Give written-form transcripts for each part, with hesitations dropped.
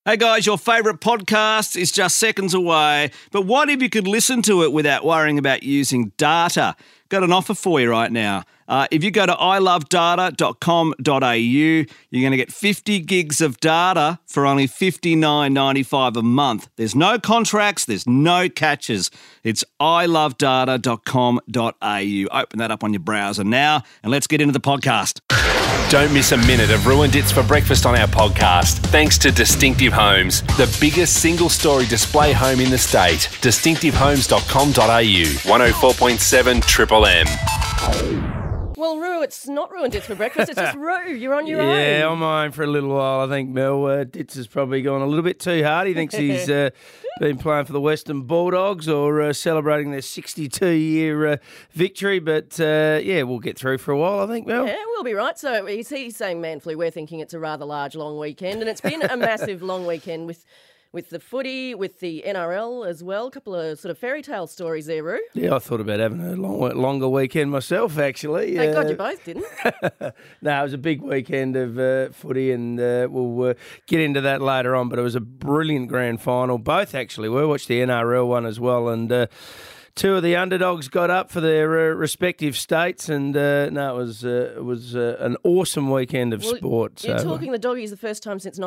Hey guys, your favourite podcast is just seconds away, but what if you could listen to it without worrying about using data? Got an offer for you right now. If you go to ilovedata.com.au, you're going to get 50 gigs of data for only $59.95 a month. There's no contracts, there's no catches. It's ilovedata.com.au. Open that up on your browser now, and let's get into the podcast. Don't miss a minute of Ruined It's for Breakfast on our podcast. Thanks to Distinctive Homes, the biggest single-story display home in the state. Distinctivehomes.com.au. 104.7 Triple M. Well, Roo, it's not Ruined It's for Breakfast, it's just Roo. You're on your own. Yeah, I'm on my own for a little while, I think, Mel. Ditz has probably gone a little bit too hard. He thinks he's been playing for the Western Bulldogs or celebrating their 62-year victory. But, we'll get through for a while, I think, Mel. Yeah, we'll be right. So he's saying man flu. We're thinking it's a rather large, long weekend. And it's been a massive, long weekend with the footy, with the NRL as well. A couple of sort of fairy tale stories there, Roo. Yeah, I thought about having a longer weekend myself, actually. Thank God you both didn't. No, it was a big weekend of footy, and we'll get into that later on. But it was a brilliant grand final. Both actually were. Watched the NRL one as well, and two of the underdogs got up for their respective states, and it was an awesome weekend of sport. You're talking the Doggies the first time since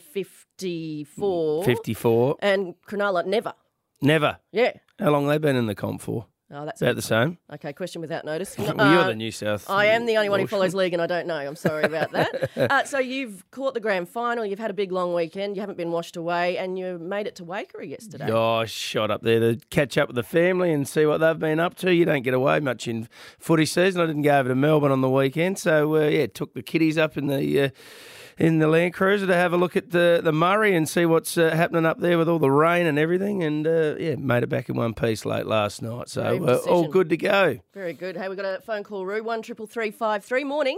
1954. 54. And Cronulla Never. Yeah. How long have they been in the comp for? Oh, that's about the same. Okay, question without notice. Well, you're the New South. I am the only one who follows league, and I don't know. I'm sorry about that. So you've caught the grand final. You've had a big long weekend. You haven't been washed away, and you made it to Waikerie yesterday. Oh, I shot up there to catch up with the family and see what they've been up to. You don't get away much in footy season. I didn't go over to Melbourne on the weekend, so took the kiddies up in the Land Cruiser to have a look at the Murray and see what's happening up there with all the rain and everything, and made it back in one piece late last night. So all good to go. Very good. Hey, we've got a phone call, Roo, 133353. Morning.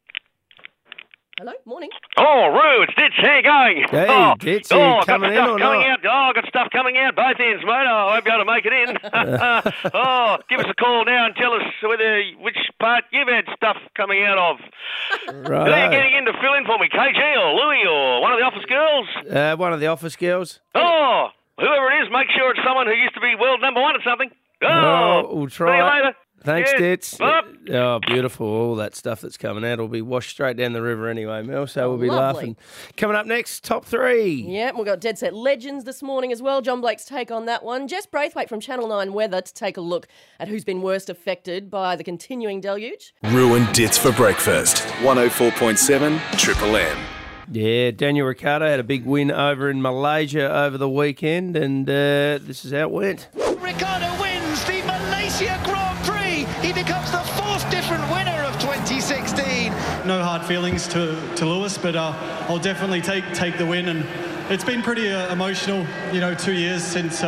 Hello, morning. Oh, Roo, it's Ditz. How you going? Hey, Ditz, are you coming in or coming not? out. Oh, I've got stuff coming out both ends, mate. I hope you're able to make it in. Give us a call now and tell us which part you've had stuff coming out of. Right. Who are you getting in to fill in for me, KG or Louie or one of the office girls? One of the office girls. Oh, whoever it is, make sure it's someone who used to be world number one at something. We'll try. See you later. Thanks, Yeah. Ditz. Up. Oh, beautiful. All that stuff that's coming out will be washed straight down the river anyway, Mel, so we'll be Lovely. laughing. Coming up next, top three. Yeah, we've got Dead Set Legends this morning as well. John Blake's take on that one. Jess Braithwaite from Channel 9 Weather to take a look at who's been worst affected by the continuing deluge. Ruined It's for Breakfast. 104.7 Triple M. Yeah, Daniel Ricciardo had a big win over in Malaysia over the weekend, and this is how it went. Ricciardo wins the Malaysia Grand Prix. He becomes the fourth different winner of 2016. No hard feelings to Lewis, but I'll definitely take the win. And it's been pretty emotional, 2 years since...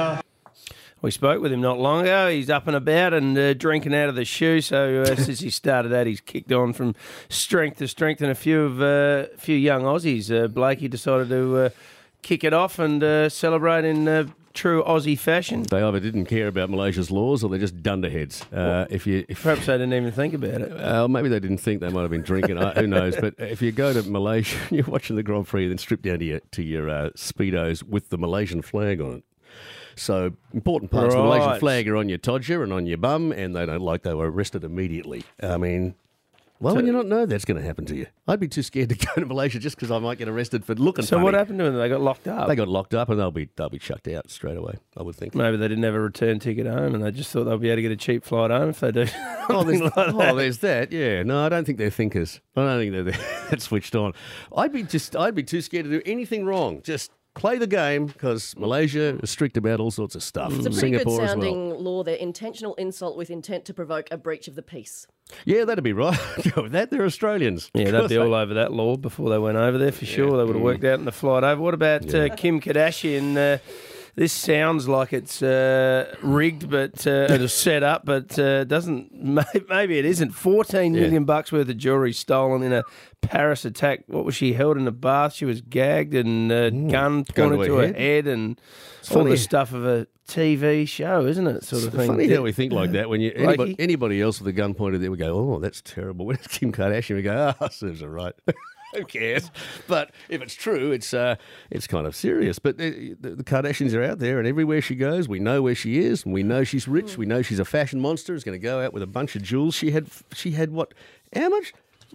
We spoke with him not long ago. He's up and about and drinking out of the shoe. So since he started that, he's kicked on from strength to strength. And a few young Aussies, Blakey decided to kick it off and celebrate in true Aussie fashion. They either didn't care about Malaysia's laws or they're just dunderheads. Perhaps they didn't even think about it. Maybe they didn't think they might have been drinking. Who knows? But if you go to Malaysia, you're watching the Grand Prix, then strip down to your Speedos with the Malaysian flag on it. So important parts of the Malaysian flag are on your todger and on your bum, and they don't like they were arrested immediately. I mean, why would you not know that's going to happen to you? I'd be too scared to go to Malaysia just because I might get arrested for looking funny. So what happened to them? They got locked up? They got locked up and they'll be chucked out straight away, I would think. Maybe they didn't have a return ticket home and they just thought they'll be able to get a cheap flight home if they do. There's that, yeah. No, I don't think they're thinkers. I don't think they're that switched on. I'd be too scared to do anything wrong. Just play the game because Malaysia is strict about all sorts of stuff. It's a pretty Singapore good sounding as well. law there. Intentional insult with intent to provoke a breach of the peace. Yeah, that'd be right. Go with that. They're Australians. Yeah, they'd be all over that law before they went over there for sure. They would have worked out in the flight over. What about Kim Kardashian? This sounds like it's rigged, but it's set up, but doesn't. Maybe it isn't. $14 million bucks worth of jewelry stolen in a Paris attack. What was she held in a bath? She was gagged and gun pointed to her head and all the stuff of a TV show, isn't it? Sort of thing. Funny how we think like that. When anybody else with a gun pointed there, we go, "Oh, that's terrible." When it's Kim Kardashian, we go, "Oh, serves her right." Who cares? But if it's true, it's kind of serious. But the Kardashians are out there, and everywhere she goes, we know where she is, and we know she's rich. We know she's a fashion monster. Is going to go out with a bunch of jewels. She had what? How much?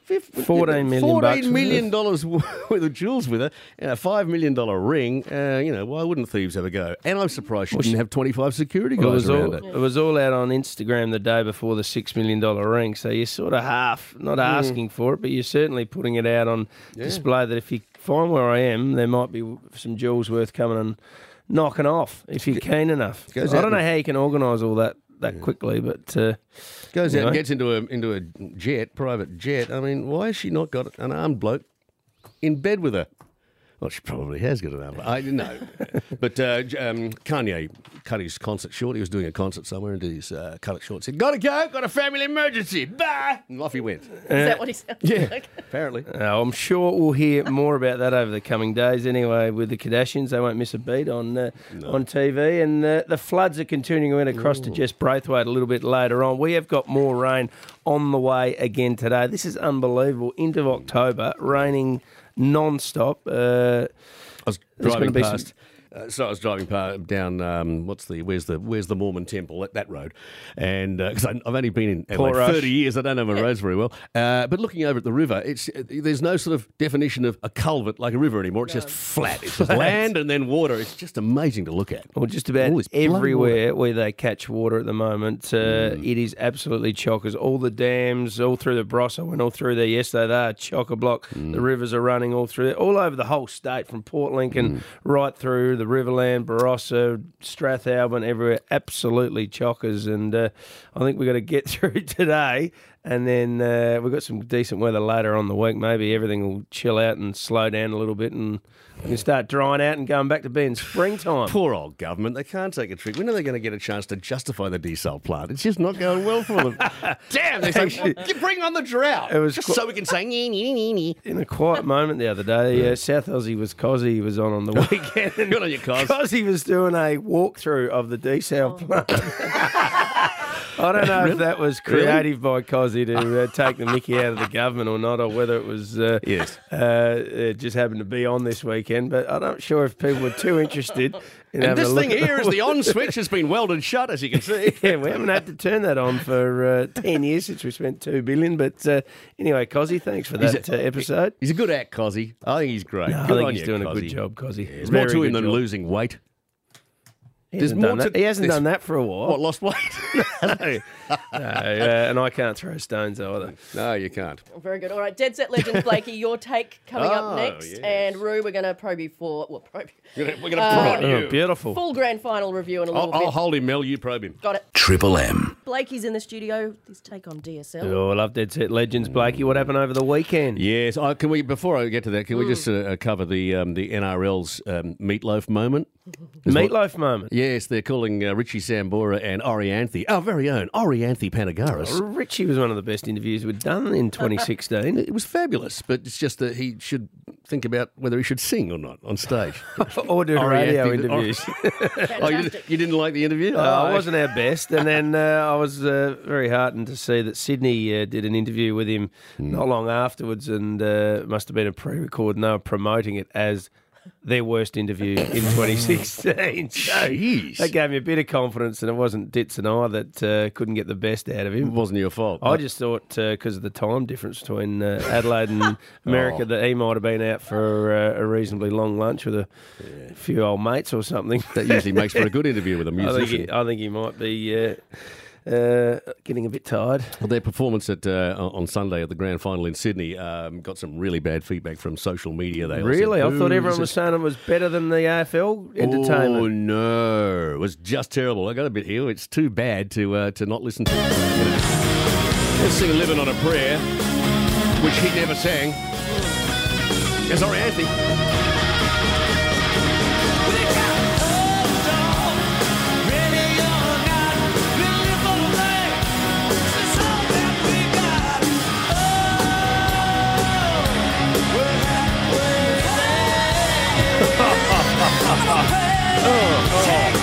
$14 million. $14 million worth of jewels with her, and a $5 million ring. Why wouldn't thieves have a go? And I'm surprised she didn't have 25 security guys around her. It was all out on Instagram the day before the $6 million ring, so you're sort of not asking for it, but you're certainly putting it out on display that if you find where I am, there might be some jewels worth coming and knocking off if you're keen enough. I don't know how you can organise all that quickly, but goes out and gets into a private jet. I mean, why has she not got an armed bloke in bed with her? Well, she probably has got an armed bloke. I didn't know. But Kanye cut his concert short. He was doing a concert somewhere and did his cut it short. Said, "Gotta go, got a family emergency. Bye!" And off he went. Is that what he said? Yeah, apparently. I'm sure we'll hear more about that over the coming days. Anyway, with the Kardashians, they won't miss a beat on TV. And the floods are continuing across to Jess Braithwaite a little bit later on. We have got more rain on the way again today. This is unbelievable. Into October, raining non-stop. I was driving past. I was driving down. Where's the Mormon temple? That road, and because I've only been in Adelaide 30 years, I don't know my roads very well. But looking over at the river, there's no sort of definition of a culvert like a river anymore. It's just flat. It's just land and then water. It's just amazing to look at. Well, just about everywhere where they catch water at the moment, it is absolutely chockers. All the dams, all through the Barossa, I went all through there yesterday. They are chock-a-block. The rivers are running all through there, all over the whole state, from Port Lincoln right through the Riverland, Barossa, Strathalbyn, everywhere, absolutely chockers. And I think we've got to get through today, and then we've got some decent weather later on the week. Maybe everything will chill out and slow down a little bit, and we can start drying out and going back to being springtime. Poor old government. They can't take a trick. When are they going to get a chance to justify the desal plant? It's just not going well for them. Damn, they're saying, bring on the drought. It was just so we can say, nee. In a quiet moment the other day, South Aussie was Cozzy. He was on the weekend. Good on you, Coz. Cozzy was doing a walkthrough of the desal plant. I don't know if that was creative by Cozzy to take the mickey out of the government or not, or whether it was it just happened to be on this weekend. But I'm not sure if people were too interested in having this a look. Thing here is the on switch has been welded shut, as you can see. Yeah, we haven't had to turn that on for 10 years since we spent $2 billion. But anyway, Cozzy, thanks for that episode. He's a good act, Cozzy. I think he's great. No, I think he's doing a good job, Cozzy. There's more to him than losing weight. He hasn't done that for a while. What, lost weight? No, and I can't throw stones either. No, you can't. Very good. All right, Dead Set Legends, Blakey, your take coming up next. Yes. And Roo, we're going to probe you for... Well, probe you. We're going to probe you. Oh, beautiful. Full grand final review in a little bit. I'll hold him, Mel. You probe him. Got it. Triple M. Blakey's in the studio. His take on DSL. Oh, I love Dead Set Legends, Blakey. What happened over the weekend? Yes. Can we? Before I get to that, can we just cover the NRL's meatloaf moment? Meatloaf moment? Yes, they're calling Richie Sambora and Orianthi, our very own Orianthi Panagaris. Richie was one of the best interviews we'd done in 2016. It was fabulous, but it's just that he should think about whether he should sing or not on stage. Or do radio interviews. Oh, you didn't like the interview? It wasn't our best. And then I was very heartened to see that Sydney did an interview with him not long afterwards, and must have been a pre-record, and they were promoting it as their worst interview in 2016. So that gave me a bit of confidence, and it wasn't Ditz and I that couldn't get the best out of him. It wasn't your fault. I just thought because of the time difference between Adelaide and America that he might have been out for a reasonably long lunch with a few old mates or something. That usually makes for a good interview with a musician. I think he might be... getting a bit tired. Well, their performance on Sunday at the grand final in Sydney got some really bad feedback from social media. They really? I thought everyone was saying it was better than the AFL entertainment. Oh, no. It was just terrible. I got a bit here. It's too bad to not listen to. Let's sing Living on a Prayer, which he never sang. Yeah, sorry, Anthony.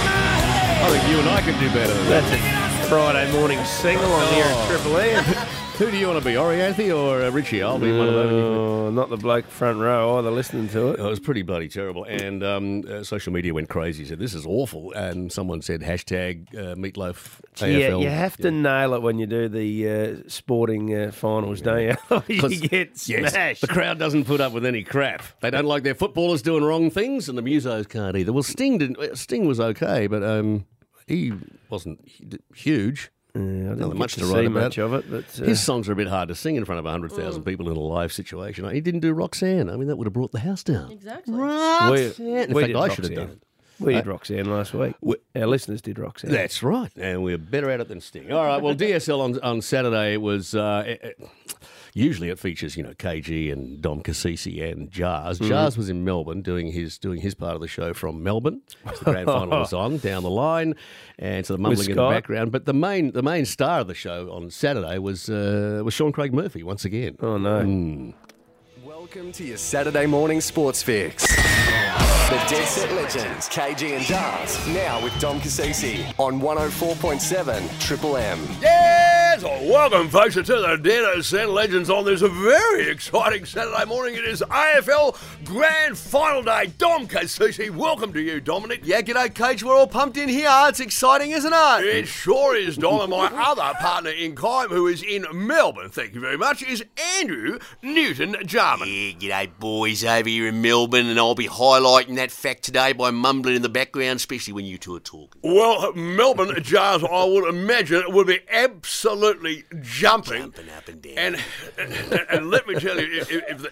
I think you and I can do better than that. That's a Friday morning sing-along here at Triple M. Who do you want to be, Orianthi or Richie? I'll be one of them. Oh, not the bloke front row either, listening to it. It was pretty bloody terrible. And social media went crazy. Said, this is awful. And someone said, hashtag Meatloaf AFL. Yeah, you have to nail it when you do the sporting finals, don't you? You get smashed. Yes, the crowd doesn't put up with any crap. They don't like their footballers doing wrong things, and the musos can't either. Well, Sting was okay, but he wasn't huge. I didn't much get to see write about. much of it, but His songs are a bit hard to sing in front of 100,000 people in a live situation. He didn't do Roxanne. I mean, that would have brought the house down. Exactly. Roxanne. In we fact, did I should have Roxanne. done it. We did Roxanne last week. Our listeners did Roxanne. That's right, and we're better at it than Sting. All right, well, DSL on Saturday, it was... usually it features, KG and Dom Cassisi and Jars. Jars was in Melbourne doing his part of the show from Melbourne. The grand final was on down the line, and so the mumbling in the background. But the main star of the show on Saturday was Sean Craig Murphy once again. Oh no. Welcome to your Saturday morning sports fix. The Dead Set Legends, KG and Jars, now with Dom Cassisi on 104.7 Triple M. Yes! Welcome, folks, to the Dead Set Legends on this very exciting Saturday morning. It is AFL Grand Final Day. Dom Cassisi, welcome to you, Dominic. Yeah, g'day, Cage. We're all pumped in here. It's exciting, isn't it? It sure is, Dom. And my other partner in crime, who is in Melbourne, thank you very much, is Andrew Newton-Jarman. Yeah, g'day, boys, over here in Melbourne, and I'll be highlighting that fact today by mumbling in the background, especially when you two are talking. Well, Melbourne Jars, I would imagine, would be absolutely jumping up and down. And let me tell you,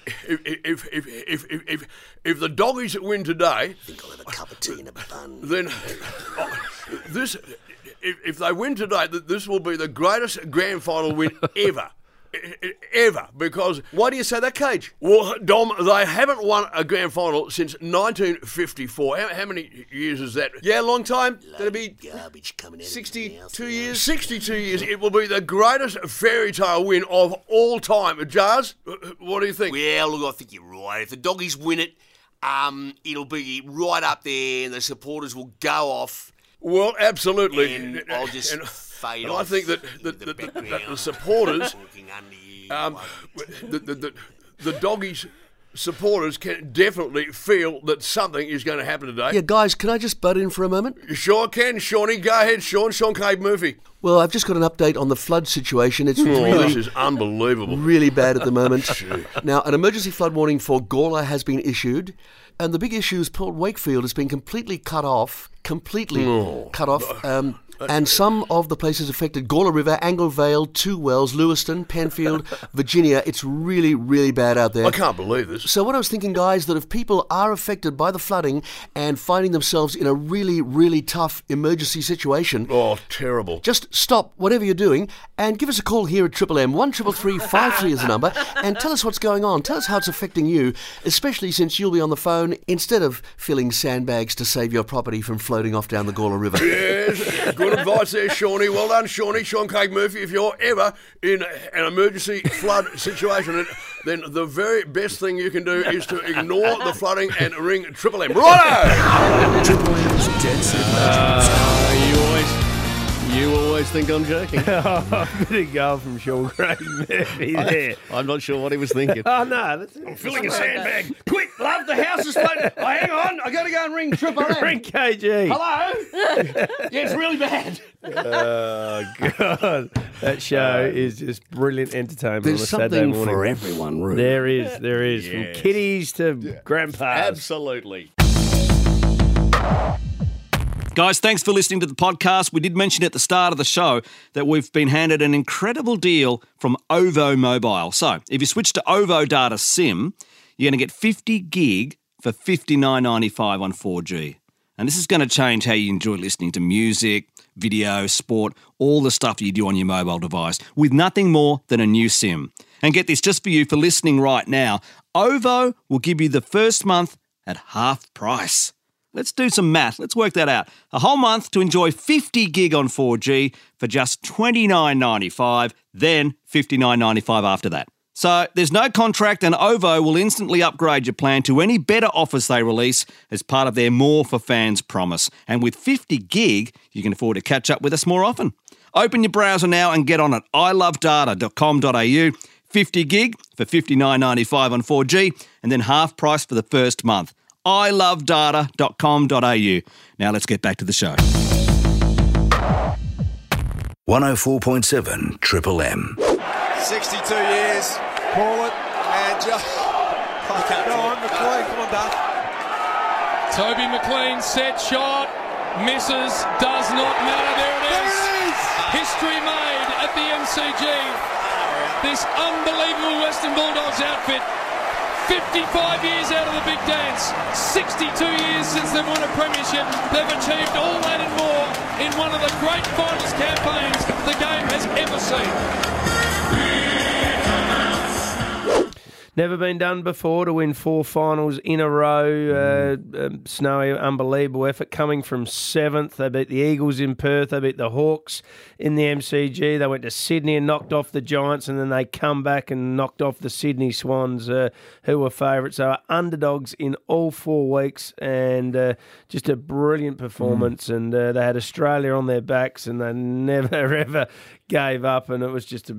if the Doggies win today, I think I'll have a cup of tea and a bun. Then if they win today, this will be the greatest grand final win ever. Ever, because... Why do you say that, Cage? Well, Dom, they haven't won a grand final since 1954. How many years is that? Yeah, long time. That'll be garbage coming out 62 years. 62 years. It will be the greatest fairy tale win of all time. Jars, what do you think? Well, look, I think you're right. If the Doggies win it, it'll be right up there, and the supporters will go off. Well, absolutely. And I'll just fade and off. I think that the supporters, the Doggies supporters can definitely feel that something is going to happen today. Yeah, guys, can I just butt in for a moment? You sure can, Shawnee. Go ahead, Sean Craig Murphy. Well, I've just got an update on the flood situation. It's this is unbelievable. Really bad at the moment. Now, an emergency flood warning for Gawler has been issued, and the big issue is Port Wakefield has been completely cut off. And some of the places affected, Gawler River, Angle Vale, Two Wells, Lewiston, Penfield, Virginia. It's really, really bad out there. I can't believe this. So what I was thinking, guys, that if people are affected by the flooding and finding themselves in a really, really tough emergency situation... Oh, terrible. Just stop whatever you're doing and give us a call here at Triple M. 133353 is the number, and tell us what's going on. Tell us how it's affecting you, especially since you'll be on the phone instead of filling sandbags to save your property from floating off down the Gawler River. Yes, good advice there, Shawnee. Well done, Shawnee. Sean Craig Murphy, if you're ever in an emergency flood situation, then the very best thing you can do is to ignore the flooding and ring Triple M. Righto! Triple M's Dead Set Legends. You always think I'm joking. Bit of goal from Sean Craig Murphy there. I'm not sure what he was thinking. Oh, no. That's I'm filling a sandbag. Quick, love, the house is flooding. Oh, hang on, I got to go and ring Triple M. Ring KG. Hello? Yeah, it's really bad. Oh, God. That show is just brilliant entertainment There's on a Saturday something morning. for everyone, Ruben. There is. Yes. From kiddies to grandpas. Absolutely. Guys, thanks for listening to the podcast. We did mention at the start of the show that we've been handed an incredible deal from OVO Mobile. So, if you switch to OVO Data SIM, you're going to get 50 gig for $59.95 on 4G. And this is going to change how you enjoy listening to music, video, sport, all the stuff you do on your mobile device with nothing more than a new SIM. And get this, just for you for listening right now, OVO will give you the first month at half price. Let's do some math. Let's work that out. A whole month to enjoy 50 gig on 4G for just $29.95, then $59.95 after that. So there's no contract, and OVO will instantly upgrade your plan to any better offers they release as part of their More for Fans promise. And with 50 gig, you can afford to catch up with us more often. Open your browser now and get on it. ilovedata.com.au. 50 gig for $59.95 on 4G, and then half price for the first month. ilovedata.com.au. Now let's get back to the show. 104.7 Triple M. 62 years, call it, and just... Go on, McLean, come on, Duff. Toby McLean, set shot, misses, does not matter, there it is. History made at the MCG. This unbelievable Western Bulldogs outfit, 55 years out of the big dance, 62 years since they've won a premiership, they've achieved all that and more in one of the great finals campaigns the game has ever seen. Never been done before to win 4 finals in a row. Snowy, unbelievable effort. Coming from 7th, they beat the Eagles in Perth. They beat the Hawks in the MCG. They went to Sydney and knocked off the Giants, and then they come back and knocked off the Sydney Swans, who were favourites. They were underdogs in all 4 weeks, and just a brilliant performance. And they had Australia on their backs, and they never ever gave up. And it was just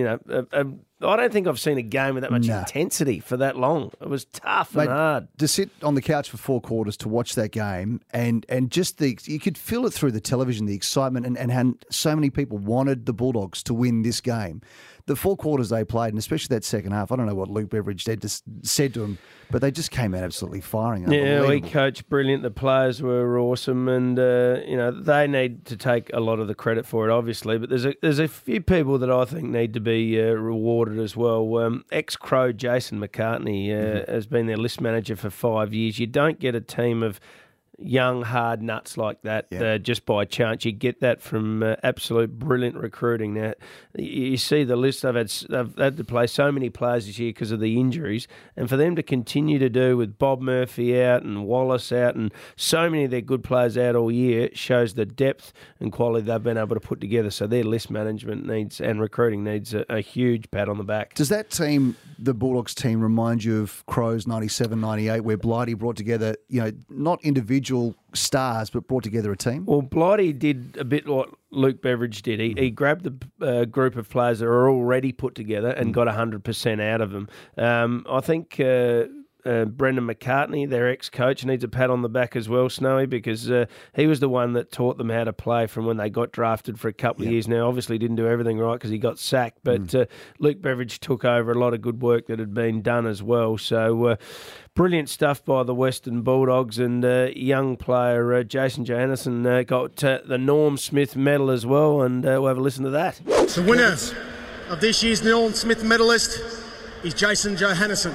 I don't think I've seen a game with that much intensity for that long. It was tough and hard. To sit on the couch for 4 quarters to watch that game and just you could feel it through the television, the excitement and how so many people wanted the Bulldogs to win this game. The 4 quarters they played, and especially that second half, I don't know what Luke Beveridge said to him, but they just came out absolutely firing. Yeah, he coached brilliant. The players were awesome, and they need to take a lot of the credit for it, obviously. But there's a few people that I think need to be rewarded as well. Ex-Crow Jason McCartney has been their list manager for 5 years. You don't get a team of young, hard nuts like that just by chance. You get that from absolute brilliant recruiting. Now, you see the list. They've had to play so many players this year because of the injuries, and for them to continue to do with Bob Murphy out and Wallace out and so many of their good players out all year shows the depth and quality they've been able to put together. So their list management needs and recruiting needs a huge pat on the back. Does that team, the Bulldogs team, remind you of Crows 97, 98, where Blighty brought together, not individual stars, but brought together a team? Well, Blighty did a bit what Luke Beveridge did. He grabbed the group of players that are already put together and got 100% out of them. I think Brendan McCartney, their ex-coach, needs a pat on the back as well, Snowy, because he was the one that taught them how to play from when they got drafted for a couple of years. Now, obviously didn't do everything right because he got sacked, but Luke Beveridge took over a lot of good work that had been done as well. So brilliant stuff by the Western Bulldogs, and young player Jason Johannesson got the Norm Smith medal as well, and we'll have a listen to that. The winner of this year's Norm Smith medalist is Jason Johannesson.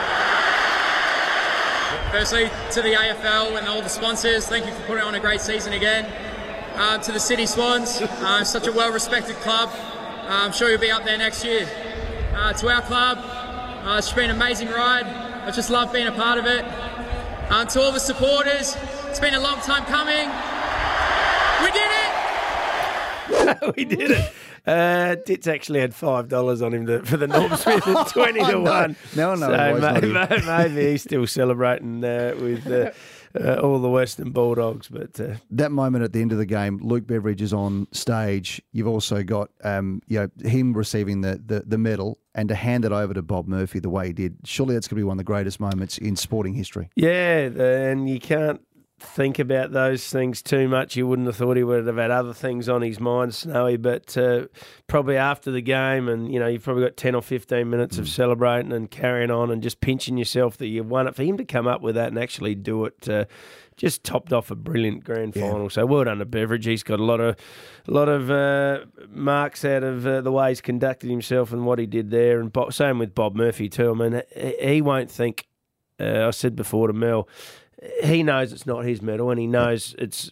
Firstly, to the AFL and all the sponsors, thank you for putting on a great season again. To the City Swans, such a well-respected club. I'm sure you'll be up there next year. To our club, it's been an amazing ride. I just love being a part of it. To all the supporters, it's been a long time coming. We did it! We did it. Ditz actually had $5 on him for the Norm Smith at 20 to 1. No, so maybe he's still celebrating with all the Western Bulldogs. But that moment at the end of the game, Luke Beveridge is on stage. You've also got him receiving the medal, and to hand it over to Bob Murphy the way he did. Surely that's going to be one of the greatest moments in sporting history. Yeah, and you can't think about those things too much. You wouldn't have thought he would have had other things on his mind, Snowy, but probably after the game, and you've probably got 10 or 15 minutes of celebrating and carrying on and just pinching yourself that you've won it. For him to come up with that and actually do it, just topped off a brilliant grand final. So well done to Beveridge. He's got a lot of marks out of the way he's conducted himself and what he did there. And same with Bob Murphy too. I mean, he won't think. I said before to Mel, he knows it's not his medal, and he knows it's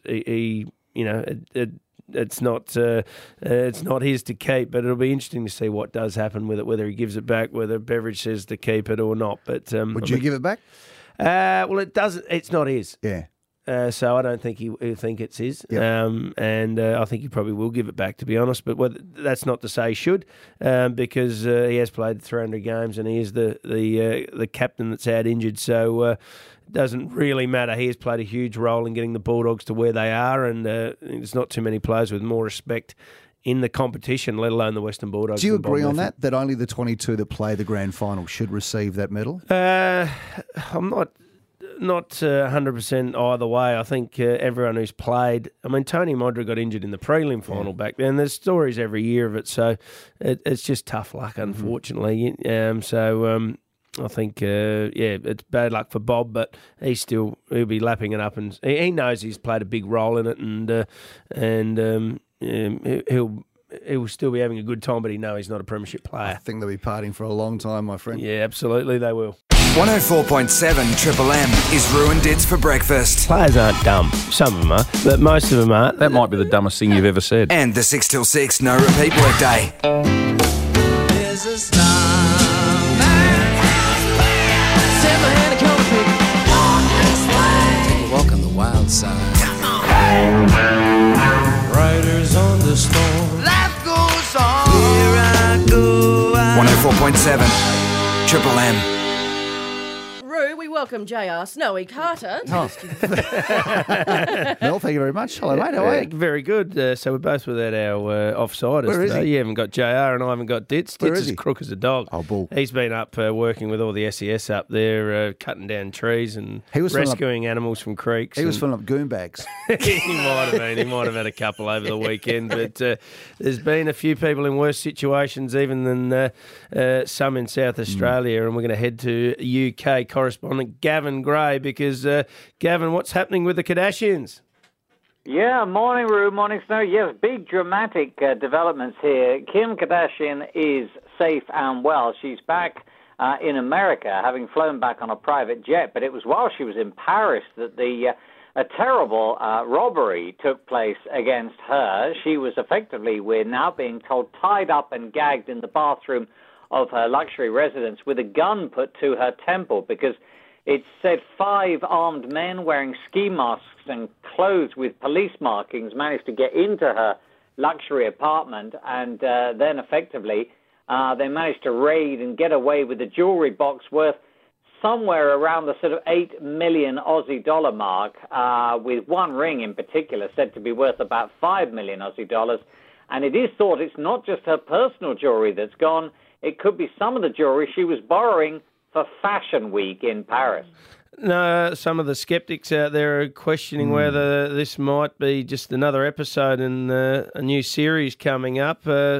not his to keep. But it'll be interesting to see what does happen with it, whether he gives it back, whether Beveridge says to keep it or not. But would you give it back? Well, it doesn't. It's not his. Yeah. So I don't think he'll think it's his. Yep. And I think he probably will give it back, to be honest. But that's not to say he should, because he has played 300 games and he is the captain that's out injured. So it doesn't really matter. He has played a huge role in getting the Bulldogs to where they are, and there's not too many players with more respect in the competition, let alone the Western Bulldogs. Do you agree on that only the 22 that play the grand final should receive that medal? I'm not 100% either way. I think everyone who's played... I mean, Tony Modra got injured in the prelim final back then. There's stories every year of it, so it's just tough luck, unfortunately. I think, it's bad luck for Bob, but he'll be lapping it up, and he knows he's played a big role in it, and he'll still be having a good time, but he knows he's not a premiership player. I think they'll be partying for a long time, my friend. Yeah, absolutely, they will. 104.7 Triple M is ruined Dits for breakfast. Players aren't dumb. Some of them are, but most of them aren't. That might be the dumbest thing you've ever said. And the 6 till 6 no repeat workday. There's a star. Take a walk on the wild side. Riders on the storm. Life goes on. Here I go. 104.7 Triple M. Roo, we welcome JR Snowy Carter. Mel, thank you very much. Hello, mate. How are you? Very good. So we're both without our offsiders Where is today. he? You haven't got JR and I haven't got Dits. Where Dits is is he? crook as a dog. Oh, bull. He's been up working with all the SES up there, cutting down trees and He was filling rescuing animals from creeks. He was and- filling up goon bags. He might have been. He might have had a couple over the weekend. But there's been a few people in worse situations even than some in South Australia. And we're going to head to UK correspondent Gavin Gray because, Gavin, what's happening with the Kardashians? Yeah, morning, Roo, morning, Snow. Yes, big dramatic developments here. Kim Kardashian is safe and well. She's back in America, having flown back on a private jet. But it was while she was in Paris that a terrible robbery took place against her. She was effectively, we're now being told, tied up and gagged in the bathroom of her luxury residence with a gun put to her temple because it said 5 armed men wearing ski masks and clothes with police markings managed to get into her luxury apartment, and then effectively they managed to raid and get away with a jewellery box worth somewhere around the sort of 8 million Aussie dollar mark, with one ring in particular said to be worth about 5 million Aussie dollars. And it is thought it's not just her personal jewellery that's gone. It could be some of the jewellery she was borrowing for Fashion Week in Paris. No, some of the skeptics out there are questioning whether this might be just another episode in a new series coming up.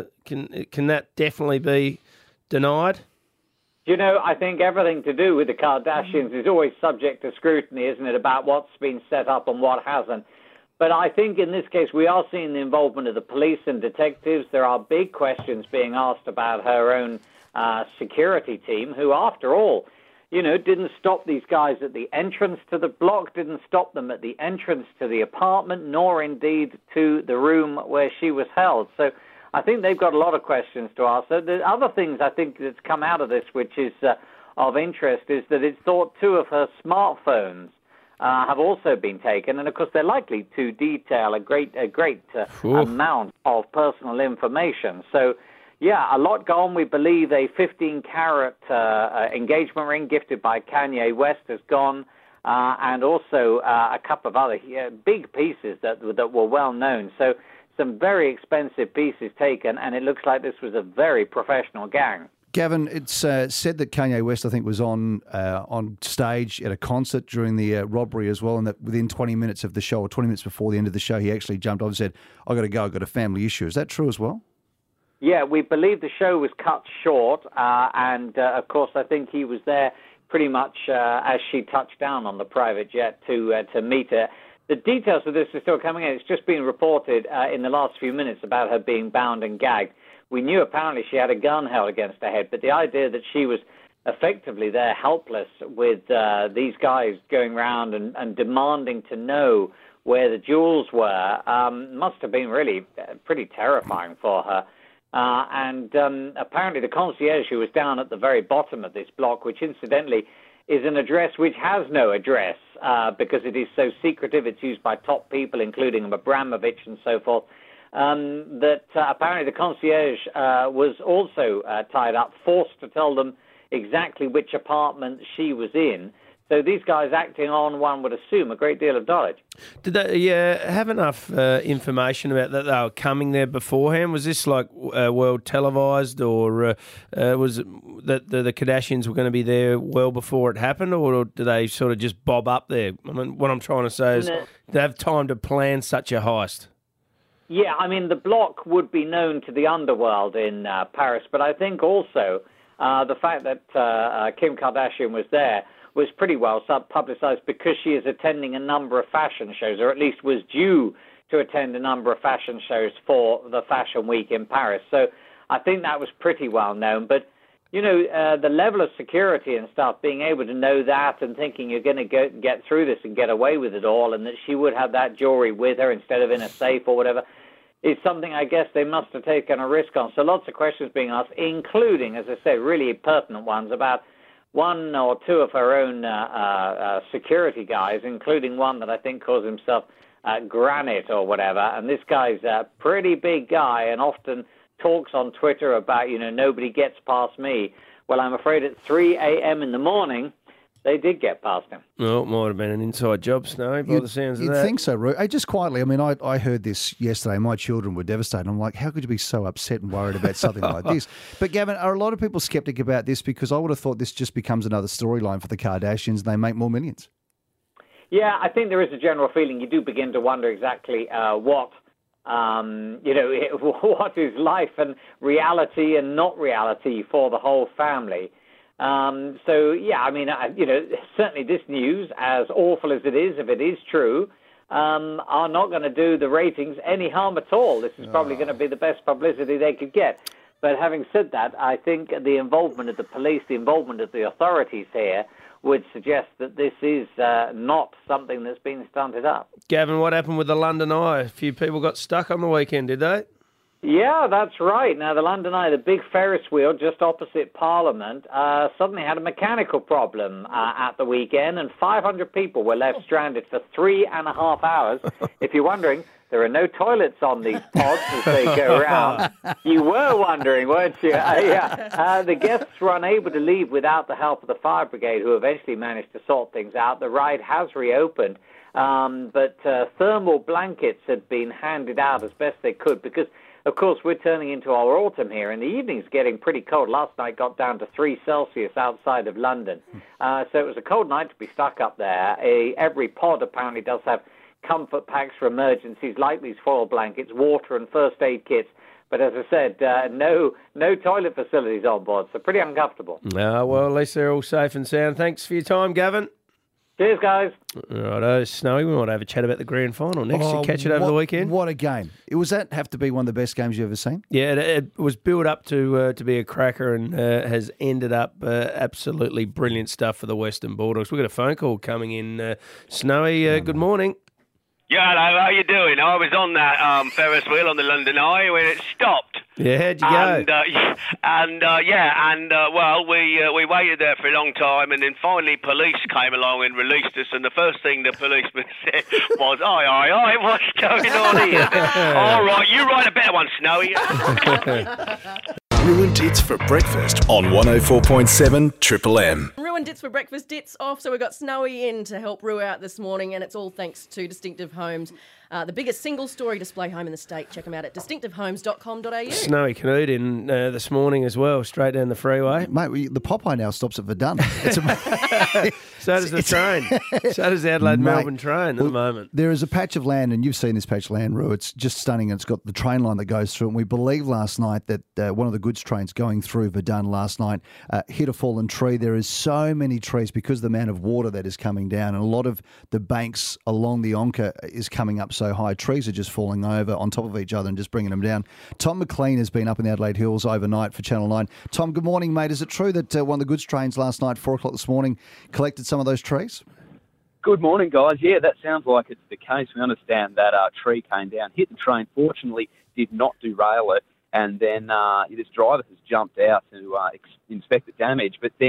Can that definitely be denied? You know, I think everything to do with the Kardashians is always subject to scrutiny, isn't it, about what's been set up and what hasn't. But I think in this case we are seeing the involvement of the police and detectives. There are big questions being asked about her own security team, who, after all, you know, didn't stop these guys at the entrance to the block, didn't stop them at the entrance to the apartment, nor indeed to the room where she was held. So I think they've got a lot of questions to ask. So the other things I think that's come out of this, which is of interest, is that it's thought 2 of her smartphones have also been taken, and of course they're likely to detail a great amount of personal information. So, yeah, a lot gone. We believe a 15-carat engagement ring gifted by Kanye West has gone, and also a couple of other big pieces that were well known. So some very expensive pieces taken, and it looks like this was a very professional gang. Gavin, it's said that Kanye West, I think, was on stage at a concert during the robbery as well, and that within 20 minutes of the show, or 20 minutes before the end of the show, he actually jumped off and said, "I've got to go, I've got a family issue." Is that true as well? Yeah, we believe the show was cut short, and of course I think he was there pretty much as she touched down on the private jet to meet her. The details of this are still coming in. It's just been reported in the last few minutes about her being bound and gagged. We knew apparently she had a gun held against her head, but the idea that she was effectively there helpless with these guys going around and demanding to know where the jewels were must have been really pretty terrifying for her. And apparently the concierge, who was down at the very bottom of this block, which incidentally is an address which has no address because it is so secretive. It's used by top people, including Abramovich and so forth. That apparently the concierge was also tied up, forced to tell them exactly which apartment she was in. So these guys acting on, one would assume, a great deal of knowledge. Did they have enough information about that they were coming there beforehand? Was this like world televised, or was it that the Kardashians were going to be there well before it happened, or did they sort of just bob up there? I mean, what I'm trying to say is they have time to plan such a heist. Yeah, I mean, the block would be known to the underworld in Paris, but I think also the fact that Kim Kardashian was there was pretty well publicized because she is attending a number of fashion shows, or at least was due to attend a number of fashion shows for the Fashion Week in Paris. So I think that was pretty well known. But, you know, the level of security and stuff, being able to know that and thinking you're going to get through this and get away with it all, and that she would have that jewelry with her instead of in a safe or whatever, is something I guess they must have taken a risk on. So lots of questions being asked, including, as I say, really pertinent ones about one or two of her own security guys, including one that I think calls himself Granite or whatever. And this guy's a pretty big guy and often talks on Twitter about, you know, nobody gets past me. Well, I'm afraid at 3 a.m. in the morning, they did get past him. Well, it might have been an inside job, Snowy, by the sounds of that. You'd think so, Ru. Hey, just quietly, I mean, I heard this yesterday. My children were devastated. I'm like, how could you be so upset and worried about something like this? But, Gavin, are a lot of people sceptic about this? Because I would have thought this just becomes another storyline for the Kardashians and they make more millions. Yeah, I think there is a general feeling. You do begin to wonder exactly what is life and reality and not reality for the whole family. So, yeah, I mean, certainly this news, as awful as it is, if it is true, are not going to do the ratings any harm at all. This is probably going to be the best publicity they could get. But having said that, I think the involvement of the police, the involvement of the authorities here would suggest that this is not something that's been stunted up. Gavin, what happened with the London Eye? A few people got stuck on the weekend, did they? Yeah, that's right. Now, the London Eye, the big Ferris wheel just opposite Parliament, suddenly had a mechanical problem at the weekend, and 500 people were left stranded for 3.5 hours. If you're wondering, there are no toilets on these pods as they go around. You were wondering, weren't you? The guests were unable to leave without the help of the fire brigade, who eventually managed to sort things out. The ride has reopened, but thermal blankets had been handed out as best they could because, of course, we're turning into our autumn here, and the evening's getting pretty cold. Last night got down to 3 Celsius outside of London. So it was a cold night to be stuck up there. Every pod apparently does have comfort packs for emergencies, like these foil blankets, water and first aid kits. But as I said, no toilet facilities on board, so pretty uncomfortable. Well, at least they're all safe and sound. Thanks for your time, Gavin. Cheers, guys. Righto, Snowy, we might have a chat about the grand final next. You catch it over the weekend? What a game. Was that have to be one of the best games you've ever seen? Yeah, it was built up to be a cracker and has ended up absolutely brilliant stuff for the Western Bulldogs. We've got a phone call coming in. Snowy, good morning. Yeah, hello, how you doing? I was on that Ferris wheel on the London Eye when it stopped. Yeah, how'd you go? Well, we waited there for a long time, and then finally police came along and released us, and the first thing the policeman said was, "Aye, what's going on here?" All right, you write a better one, Snowy. Ruined Dits for breakfast on 104.7 Triple M. Ruined Dits for breakfast, Dits off, so we've got Snowy in to help Rue out this morning, and it's all thanks to Distinctive Homes, the biggest single-story display home in the state. Check them out at distinctivehomes.com.au. Snowy canoed in this morning as well, straight down the freeway. Mate, the Popeye now stops at Verdun. So does the train. So does the Adelaide-Melbourne train at the moment. There is a patch of land, and you've seen this patch of land, Rue. It's just stunning. It's got the train line that goes through it. And we believe last night that one of the goods trains going through Verdun last night hit a fallen tree. There is so many trees because of the amount of water that is coming down, and a lot of the banks along the Onca is coming up so high. Trees are just falling over on top of each other and just bringing them down. Tom McLean has been up in the Adelaide Hills overnight for Channel 9. Tom, good morning, mate. Is it true that one of the goods trains last night, 4 o'clock this morning, collected some of those trees? Good morning, guys. Yeah, that sounds like it's the case. We understand that tree came down, hit the train, fortunately did not derail it, and then this driver has jumped out to inspect the damage, but then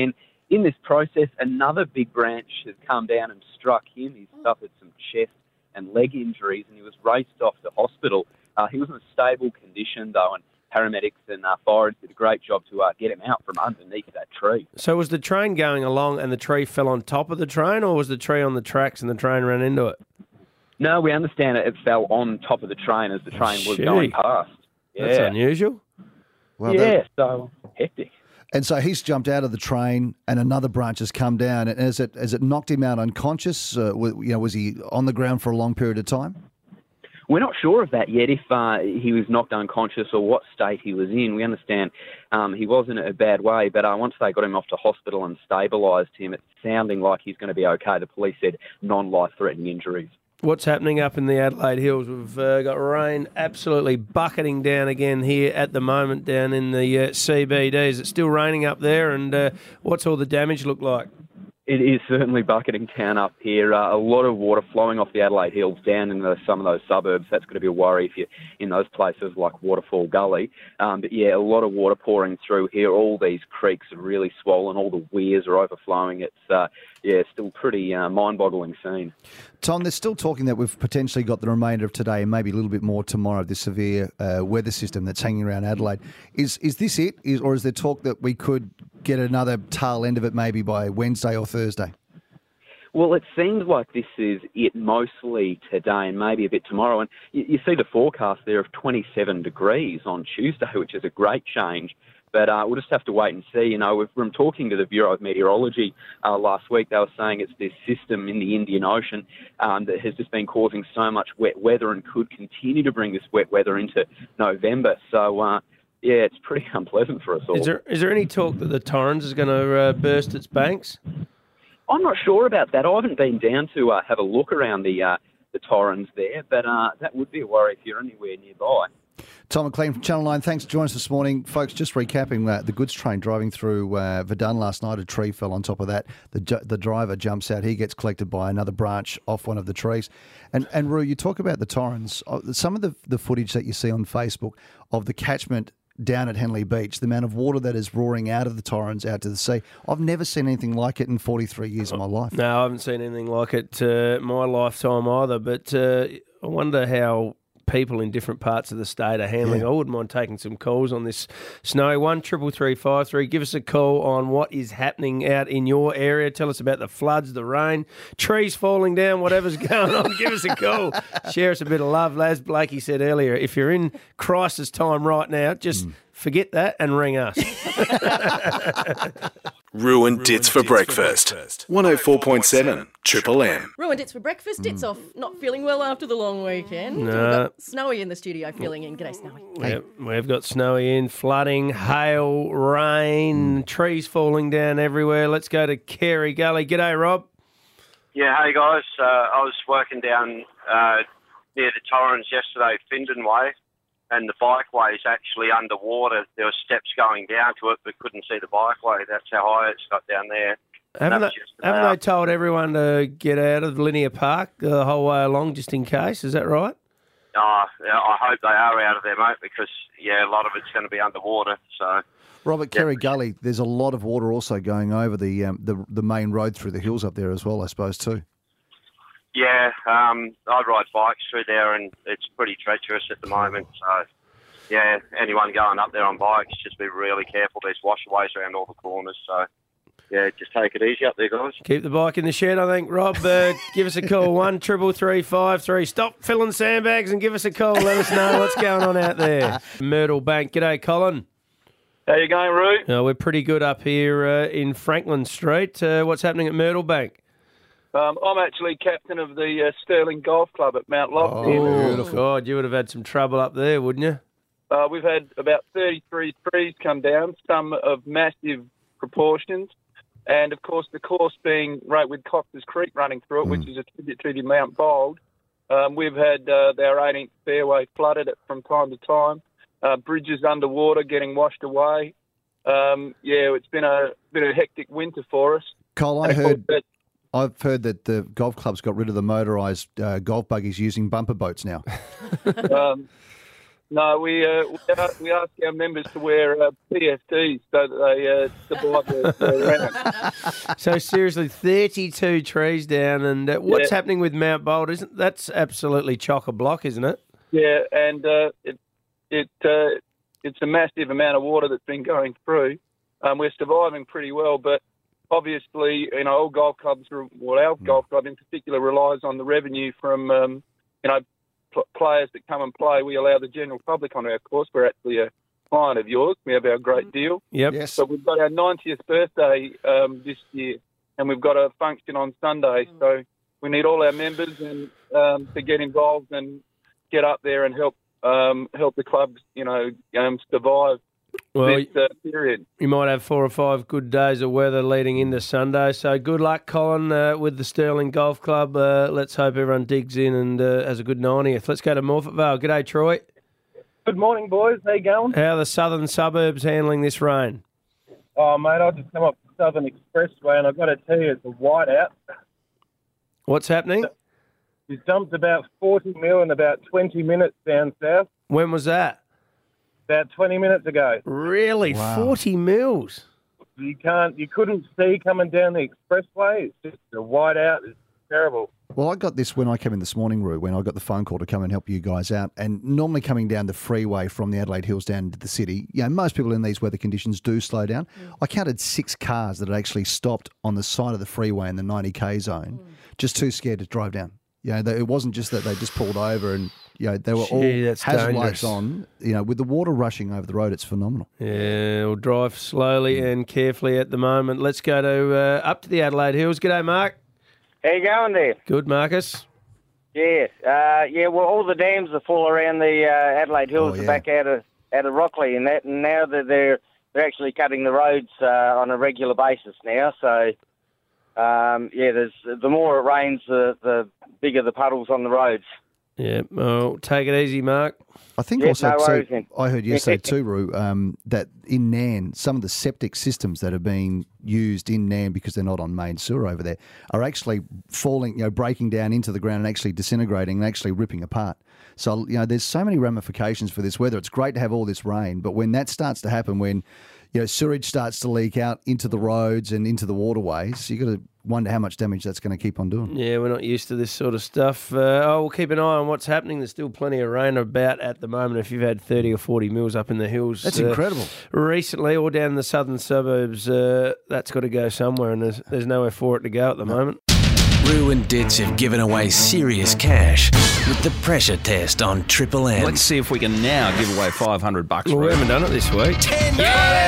in this process, another big branch has come down and struck him. He's suffered some chest and leg injuries, and he was raced off to hospital. He was in a stable condition, though, and paramedics and fire did a great job to get him out from underneath that tree. So was the train going along and the tree fell on top of the train, or was the tree on the tracks and the train ran into it? No, we understand it fell on top of the train as the train was going past. Yeah. That's unusual. Well, so hectic. And so he's jumped out of the train, and another branch has come down. And has it knocked him out unconscious? Was he on the ground for a long period of time? We're not sure of that yet, if he was knocked unconscious or what state he was in. We understand he was in a bad way, but once they got him off to hospital and stabilised him, it's sounding like he's going to be okay. The police said non-life-threatening injuries. What's happening up in the Adelaide Hills? We've got rain absolutely bucketing down again here at the moment down in the CBD. Is it still raining up there, and what's all the damage look like? It is certainly bucketing down up here. A lot of water flowing off the Adelaide Hills down into some of those suburbs. That's going to be a worry if you're in those places like Waterfall Gully. But yeah, a lot of water pouring through here. All these creeks are really swollen. All the weirs are overflowing. It's still pretty mind-boggling scene. Tom, they're still talking that we've potentially got the remainder of today and maybe a little bit more tomorrow of this severe weather system that's hanging around Adelaide. Is this it? Or is there talk that we could get another tail end of it maybe by Wednesday or Thursday? Well, it seems like this is it mostly today and maybe a bit tomorrow. And you see the forecast there of 27 degrees on Tuesday, which is a great change. But we'll just have to wait and see. You know, from talking to the Bureau of Meteorology last week, they were saying it's this system in the Indian Ocean that has just been causing so much wet weather and could continue to bring this wet weather into November. So, it's pretty unpleasant for us all. Is there any talk that the Torrens is going to burst its banks? I'm not sure about that. I haven't been down to have a look around the Torrens there, but that would be a worry if you're anywhere nearby. Tom McLean from Channel 9, thanks for joining us this morning. Folks, just recapping the goods train driving through Verdun last night, a tree fell on top of that. The driver jumps out. He gets collected by another branch off one of the trees. And Roo, you talk about the Torrens. Some of the footage that you see on Facebook of the catchment down at Henley Beach, the amount of water that is roaring out of the Torrens out to the sea. I've never seen anything like it in 43 years of my life. No, I haven't seen anything like it my lifetime either. But I wonder how people in different parts of the state are handling. I wouldn't mind taking some calls on this snowy 1-333-533. Give us a call on what is happening out in your area. Tell us about the floods, the rain, trees falling down, whatever's going on. Give us a call. Share us a bit of love. As Blakey said earlier, if you're in crisis time right now, just forget that and ring us. Ruined Dits for breakfast. 104.7 Triple M. Ruined Dits for breakfast. It's off. Not feeling well after the long weekend. No. We've got Snowy in the studio filling in. G'day, Snowy. Yep, we've got Snowy in, flooding, hail, rain, trees falling down everywhere. Let's go to Carey Gully. G'day, Rob. Yeah, hey guys. I was working down near the Torrens yesterday, Findon Way, and the bikeway is actually underwater. There were steps going down to it, but couldn't see the bikeway. That's how high it's got down there. Haven't they told everyone to get out of Linear Park the whole way along just in case? Is that right? I hope they are out of there, mate, because, a lot of it's going to be underwater. So, Robert, Carey Gully, there's a lot of water also going over the main road through the hills up there as well, I suppose, too. Yeah, I ride bikes through there, and it's pretty treacherous at the moment. So, yeah, anyone going up there on bikes, just be really careful. There's washaways around all the corners. So, yeah, just take it easy up there, guys. Keep the bike in the shed, I think. Rob, give us a call, 1-333-533. Stop filling sandbags and give us a call. Let us know what's going on out there. Myrtle Bank. G'day, Colin. How you going, Roo? We're pretty good up here in Franklin Street. What's happening at Myrtle Bank? I'm actually captain of the Sterling Golf Club at Mount Lofty. Oh, beautiful. God, you would have had some trouble up there, wouldn't you? We've had about 33 trees come down, some of massive proportions. And, of course, the course being right with Cox's Creek running through it, which is a tribute to the Mount Bold. We've had our 18th fairway flooded from time to time. Bridges underwater getting washed away. It's been a hectic winter for us. Cole, I've heard that the golf club's got rid of the motorised golf buggies using bumper boats now. No, we ask our members to wear PFTs so that they survive the round. So seriously, 32 trees down, and what's happening with Mount Bold? That's absolutely chock-a-block, isn't it? Yeah, and it's a massive amount of water that's been going through. We're surviving pretty well, but obviously, all golf clubs, our golf club in particular, relies on the revenue from players that come and play. We allow the general public on our course. We're actually a client of yours. We have our great deal. Yep. Yes. So we've got our 90th birthday this year, and we've got a function on Sunday. So we need all our members and to get involved and get up there and help the clubs, survive this period. You might have 4 or 5 good days of weather leading into Sunday. So good luck, Colin, with the Stirling Golf Club. Let's hope everyone digs in and has a good 90th. Let's go to Morphett Vale. G'day, Troy. Good morning, boys. How you going? How are the southern suburbs handling this rain? Oh, mate, I just come up the Southern Expressway, and I've got to tell you, it's a whiteout. What's happening? He's dumped about 40 mil in about 20 minutes down south. When was that? About 20 minutes ago. Really? Wow. 40 mils? You couldn't see coming down the expressway. It's just a whiteout. It's terrible. Well, I got this when I came in this morning, Roo, when I got the phone call to come and help you guys out. And normally coming down the freeway from the Adelaide Hills down into the city, most people in these weather conditions do slow down. I counted 6 cars that had actually stopped on the side of the freeway in the 90k zone, just too scared to drive down. It wasn't just that they just pulled over and, they were all hazard lights on. With the water rushing over the road, it's phenomenal. Yeah, we'll drive slowly and carefully at the moment. Let's go to up to the Adelaide Hills. G'day, Mark. How you going there? Good, Marcus. Yes. Well, all the dams are full around the Adelaide Hills, back out of Rockley and that, and now that they're actually cutting the roads on a regular basis now. So, there's the more it rains, the bigger the puddles on the roads. Yeah, well, take it easy, Mark. I think also, I heard you say too, Roo, that in Nan, some of the septic systems that are being used in Nan because they're not on main sewer over there are actually falling, breaking down into the ground and actually disintegrating and actually ripping apart. So, there's so many ramifications for this weather. It's great to have all this rain, but when that starts to happen, when sewage starts to leak out into the roads and into the waterways, you've got to wonder how much damage that's going to keep on doing. Yeah, we're not used to this sort of stuff. We'll keep an eye on what's happening. There's still plenty of rain about at the moment. If you've had 30 or 40 mils up in the hills. That's incredible. Recently, or down in the southern suburbs, that's got to go somewhere, and there's nowhere for it to go at the moment. Roo and Ditch have given away serious cash with the pressure test on Triple M. Let's see if we can now give away $500. Well, we haven't done it this week. 10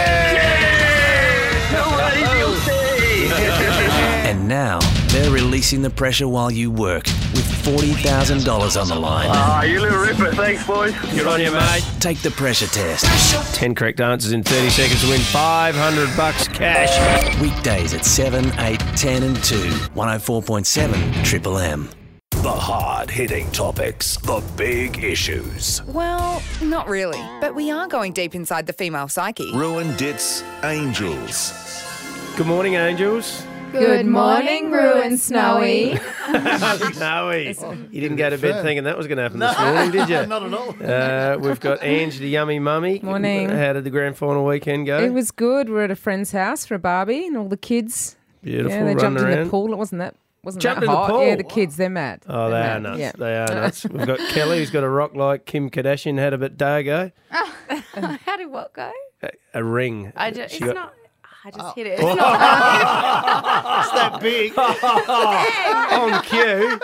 And now they're releasing the pressure while you work with $40,000 on the line. You little ripper. Thanks, boys. Good on you, mate. Take the pressure test. 10 correct answers in 30 seconds to win $500 cash. Weekdays at 7, 8, 10 and 2. 104.7 Triple M. The hard-hitting topics, the big issues. Well, not really, but we are going deep inside the female psyche. Roo and Dit's Angels. Good morning, Angels. Good morning, Roo and Snowy. Snowy. You didn't go to bed thinking that was going to happen this morning, did you? Not at all. We've got Ange, the yummy mummy. Morning. How did the grand final weekend go? It was good. We're at a friend's house for a barbie and all the kids. Beautiful. Yeah, they jumped around. in the pool. It wasn't that Jumped that in the hot. pool? Yeah, the kids, they're mad. Oh, they are nuts. Yeah. They are nuts. We've got Kelly, who's got a rock like Kim Kardashian had a bit go. How did what go? A ring. I just hit it. It's Oh. not. It's that big. On cue.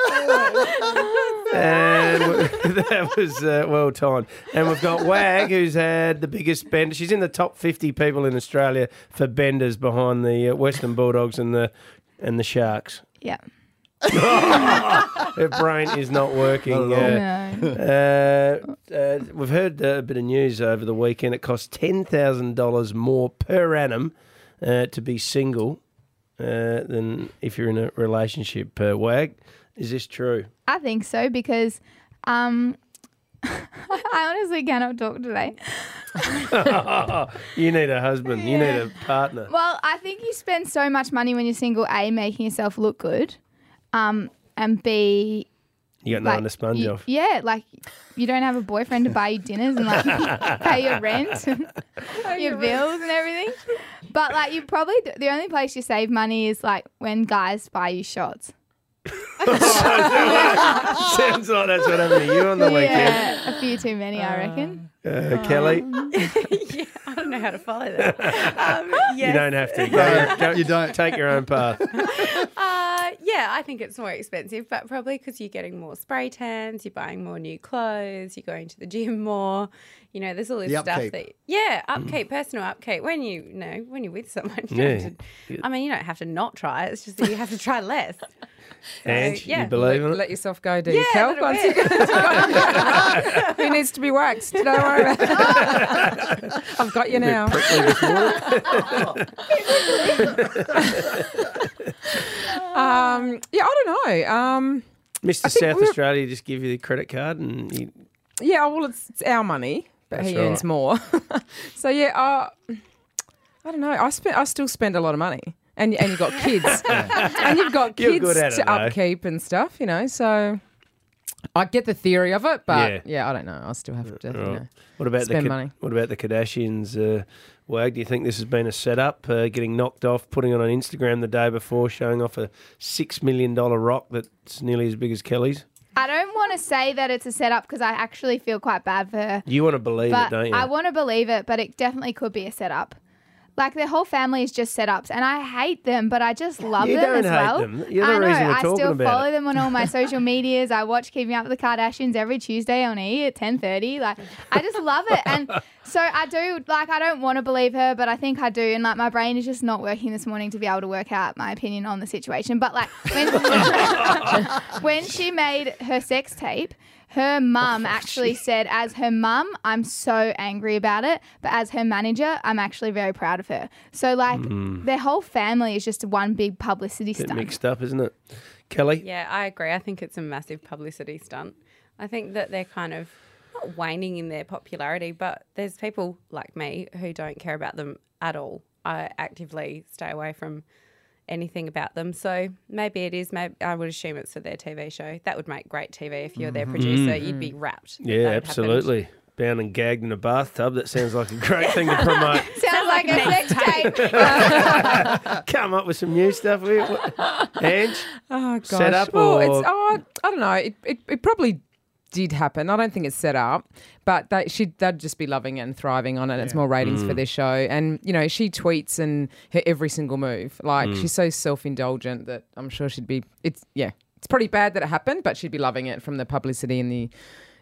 And that was well timed. And we've got Wag, who's had the biggest bender. She's in the top 50 people in Australia for benders behind the Western Bulldogs and the Sharks. Yeah. Her brain is not working. No. We've heard a bit of news over the weekend. It costs $10,000 more per annum to be single than if you're in a relationship. Wag, is this true? I think so because I honestly cannot talk today. You need a husband. You need a partner. Well, I think you spend so much money when you're single, A, making yourself look good, and B, You got nothing to sponge off. Yeah, like you don't have a boyfriend to buy you dinners and like pay your rent, your bills and everything. But like you probably the only place you save money is like when guys buy you shots. Sounds like that's what happened to you on the weekend. Yeah, a few too many, I reckon. Kelly? Yeah, I don't know how to follow that. You don't have to. Go, you don't. Take your own path. Yeah, I think it's more expensive, but probably because you're getting more spray tans, you're buying more new clothes, you're going to the gym more. You know, there's all this stuff upkeep, personal upkeep. When when you're with someone, you don't have to not try it. It's just that you have to try less. And you believe in it? Let yourself go, do you, Kel? Who needs to be waxed? Don't worry about it. I've got you now. I don't know. Mr. South Australia just give you the credit card and you... Yeah, well, it's our money, but he earns more. So, I don't know. I still spend a lot of money. And you've got kids. And you've got kids to upkeep and stuff, so I get the theory of it, but I don't know. I'll still have to spend money. What about the Kardashians? Wag, do you think this has been a setup, getting knocked off, putting it on Instagram the day before, showing off a $6 million rock that's nearly as big as Kelly's? I don't want to say that it's a setup because I actually feel quite bad for her. You want to believe it, don't you? I want to believe it, but it definitely could be a setup. Like, their whole family is just setups, and I hate them, but I just love them as well. You don't hate them. You're the reason we're talking about it. I still follow them on all my social medias. I watch Keeping Up with the Kardashians every Tuesday on E! at 10:30. Like, I just love it. And so I do, I don't want to believe her, but I think I do. And, my brain is just not working this morning to be able to work out my opinion on the situation. But, when she made her sex tape, her mum actually said, as her mum, I'm so angry about it, but as her manager, I'm actually very proud of her. So, their whole family is just one big publicity stunt. Mixed up, isn't it? Kelly? Yeah, I agree. I think it's a massive publicity stunt. I think that they're kind of not waning in their popularity, but there's people like me who don't care about them at all. I actively stay away from anything about them. So maybe it is. Maybe I would assume it's for their TV show. That would make great TV if you're their producer. You'd be wrapped. Yeah, absolutely. Bound and gagged in a bathtub. That sounds like a great thing to promote. Sounds like a sex tape. Come up with some new stuff. Ange? Oh, gosh. Set up I don't know. It probably did happen. I don't think it's set up, but they'd just be loving it and thriving on it. It's more ratings for their show. And, she tweets and her every single move. She's so self-indulgent that I'm sure she'd be... It's pretty bad that it happened, but she'd be loving it from the publicity and the,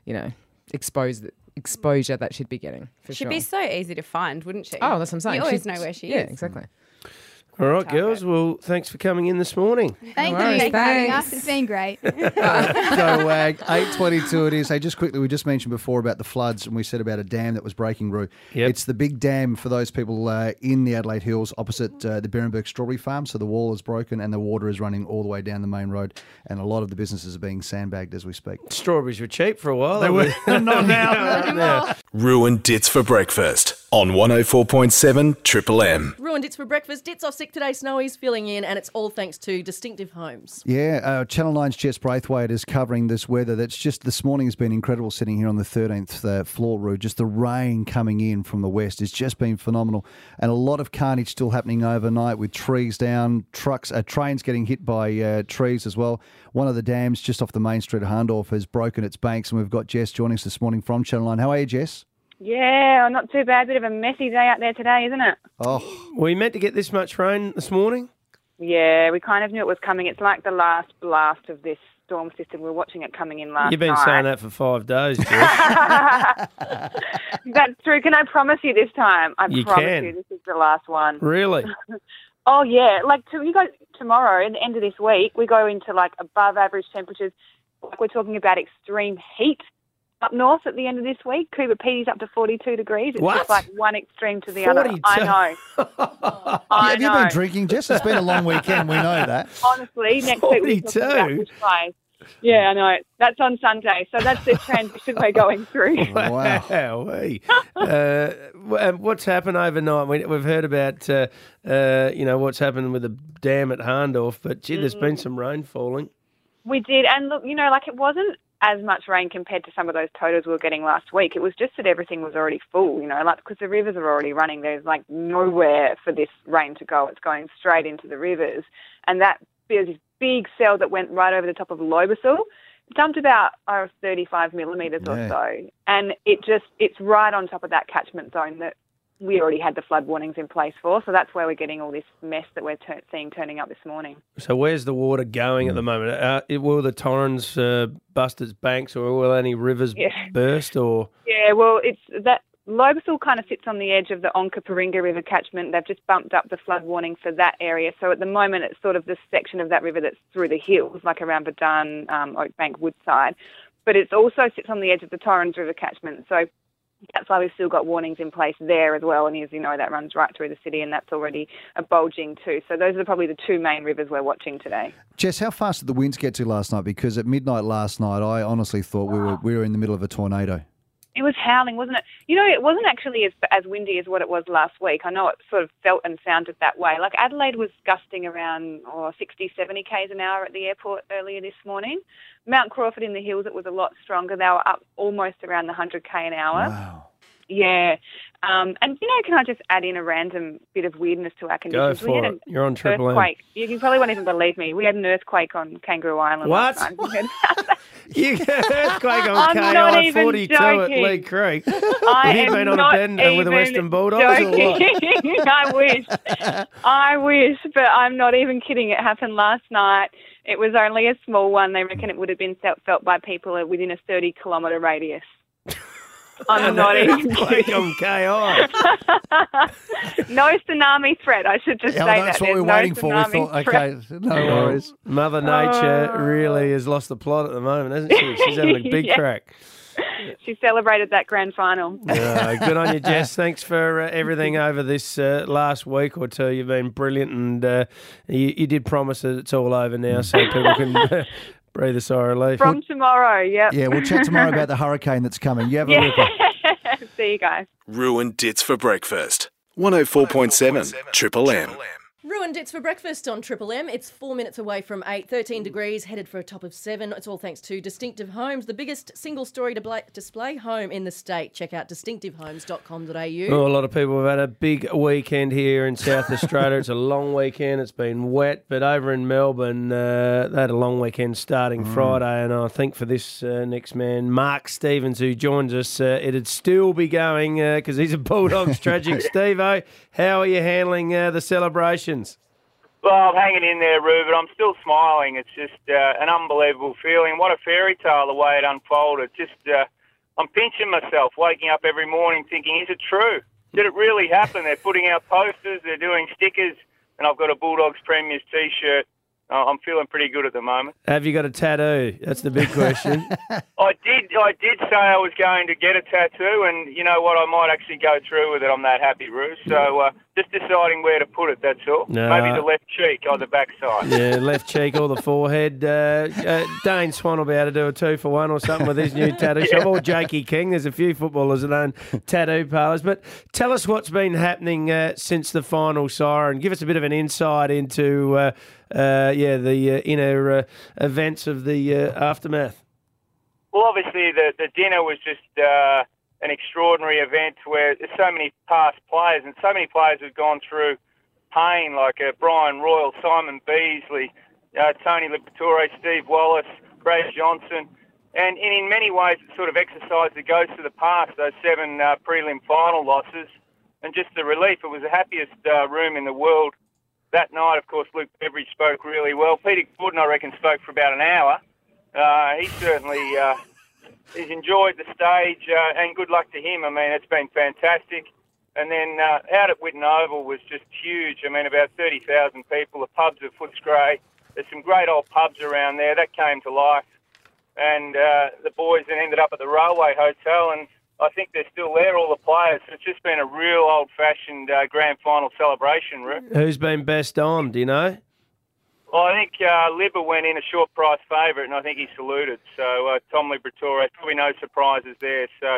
exposure that she'd be getting, for She'd sure. be so easy to find, wouldn't she? Oh, that's what I'm saying. You always know where she is. Yeah, exactly. All right, girls. Well, thanks for coming in this morning. Thank you for having us. It's been great. Go Wag. 8:22 it is. Hey, just quickly, we just mentioned before about the floods, and we said about a dam that was breaking, Roo. Yep. It's the big dam for those people in the Adelaide Hills opposite the Berenberg Strawberry Farm. So the wall is broken and the water is running all the way down the main road, and a lot of the businesses are being sandbagged as we speak. Strawberries were cheap for a while. They were. Not now. Ruined Dits for breakfast on 104.7 Triple M. Ruined Dits for breakfast. Dit's off sick today. Snowy's filling in, and it's all thanks to Distinctive Homes. Yeah, Channel 9's Jess Braithwaite is covering this weather. That's just this morning has been incredible sitting here on the 13th floor, Roo. Just the rain coming in from the west has just been phenomenal. And a lot of carnage still happening overnight with trees down, trains getting hit by trees as well. One of the dams just off the main street of Hahndorf has broken its banks, and we've got Jess joining us this morning from Channel 9. How are you, Jess? Yeah, not too bad. Bit of a messy day out there today, isn't it? Oh, were you meant to get this much rain this morning? Yeah, we kind of knew it was coming. It's like the last blast of this storm system. We were watching it coming in last night. You've been saying that for 5 days, Jess. That's true. Can I promise you this time? I You promise can. you this is the last one. Really? Oh, yeah. You go tomorrow, at the end of this week, we go into above average temperatures. We're talking about extreme heat up north at the end of this week. Cooper Petey's up to 42 degrees. It's just like one extreme to the 42. other. I know. Have you been drinking, Jess? It's been a long weekend. We know that. Honestly, next week we're talking about 42? bushfires. Yeah, I know. That's on Sunday. So that's the transition we're going through. Wow. What's happened overnight? We've heard about, what's happened with the dam at Hahndorf, but, gee, there's been some rain falling. We did, and look, it wasn't as much rain compared to some of those totals we were getting last week. It was just that everything was already full, because the rivers are already running. There's nowhere for this rain to go. It's going straight into the rivers. And there's this big cell that went right over the top of Lobasul. It dumped about 35 millimetres or so. And it's right on top of that catchment zone that we already had the flood warnings in place for. So that's where we're getting all this mess that we're seeing turning up this morning. So where's the water going at the moment? Will the Torrens bust its banks, or will any rivers burst? Or Yeah, well, it's that Lobasul kind of sits on the edge of the Onka-Paringa River catchment. They've just bumped up the flood warning for that area. So at the moment, it's sort of the section of that river that's through the hills, like around Verdun, Oakbank, Woodside. But it also sits on the edge of the Torrens River catchment. So that's why we've still got warnings in place there as well. And as you know, that runs right through the city, and that's already a bulging too. So those are probably the two main rivers we're watching today. Jess, how fast did the winds get to last night? Because at midnight last night, I honestly thought we were in the middle of a tornado. It was howling, wasn't it? It wasn't actually as windy as what it was last week. I know it sort of felt and sounded that way. Like Adelaide was gusting around 60, 70 k's an hour at the airport earlier this morning. Mount Crawford in the hills, it was a lot stronger. They were up almost around the 100 k an hour. Wow. Yeah. And, can I just add in a random bit of weirdness to our conditions? Go for it. You're on Triple M. Earthquake. You probably won't even believe me. We had an earthquake on Kangaroo Island. What? Last night. You heard about that? You get an earthquake on I'm not KI even 42 joking. at Lee Creek. I Have you am been on a not bend with the Western Bulldogs or what? I wish, but I'm not even kidding. It happened last night. It was only a small one. They reckon it would have been felt by people within a 30-kilometre radius. I'm not even kidding. On KI. No tsunami threat. I should just say that. That's what we're waiting for. We thought, okay, no worries. Mother Nature really has lost the plot at the moment, hasn't she? She's having a big crack. She celebrated that grand final. Good on you, Jess. Thanks for everything over this last week or two. You've been brilliant, and you did promise that it's all over now, so people can breathe a sigh of relief. From tomorrow, yep. Yeah, we'll chat tomorrow about the hurricane that's coming. You have a look. See you guys. Ruined Dits for breakfast. 104.7 Triple M. Ruined It's for breakfast on Triple M. It's 4 minutes away from 8, 13 degrees, headed for a top of 7. It's all thanks to Distinctive Homes, the biggest single-story display home in the state. Check out distinctivehomes.com.au. Oh, a lot of people have had a big weekend here in South Australia. It's a long weekend. It's been wet, but over in Melbourne, they had a long weekend starting Friday, and I think for this next man, Mark Stevens, who joins us, it'd still be going because he's a Bulldogs tragic. Steve-O, how are you handling the celebrations? Well, I'm hanging in there, Roo, but I'm still smiling. It's just an unbelievable feeling. What a fairy tale the way it unfolded. I'm pinching myself, waking up every morning thinking, is it true? Did it really happen? They're putting out posters, they're doing stickers, and I've got a Bulldogs Premiers T-shirt. I'm feeling pretty good at the moment. Have you got a tattoo? That's the big question. I did say I was going to get a tattoo, and you know what? I might actually go through with it. I'm that happy, Roo. So just deciding where to put it, that's all. No. Maybe the left cheek or the backside. Yeah, left cheek or the forehead. Dane Swan will be able to do a 2-for-1 or something with his new tattoo shop. Or Jakey King. There's a few footballers that own tattoo parlours. But tell us what's been happening since the final siren. Give us a bit of an insight into the inner events of the aftermath. Well, obviously the dinner was just an extraordinary event where there's so many past players and so many players have gone through pain, like Brian Royal, Simon Beasley, Tony Liberatore, Steve Wallace, Brad Johnson. And in many ways, it's sort of exercise that goes to the past, those 7 prelim final losses, and just the relief. It was the happiest room in the world. That night, of course, Luke Beveridge spoke really well. Peter Gordon, I reckon, spoke for about an hour. He certainly he's enjoyed the stage, and good luck to him. I mean, it's been fantastic. And then out at Whitten Oval was just huge. I mean, about 30,000 people. The pubs at Footscray. There's some great old pubs around there. That came to life. And the boys then ended up at the Railway Hotel, and I think they're still there, all the players. It's just been a real old-fashioned grand final celebration, Rick. Who's been best on, do you know? Well, I think Libba went in a short price favourite, and I think he saluted. So Tom Liberatore, probably no surprises there. So,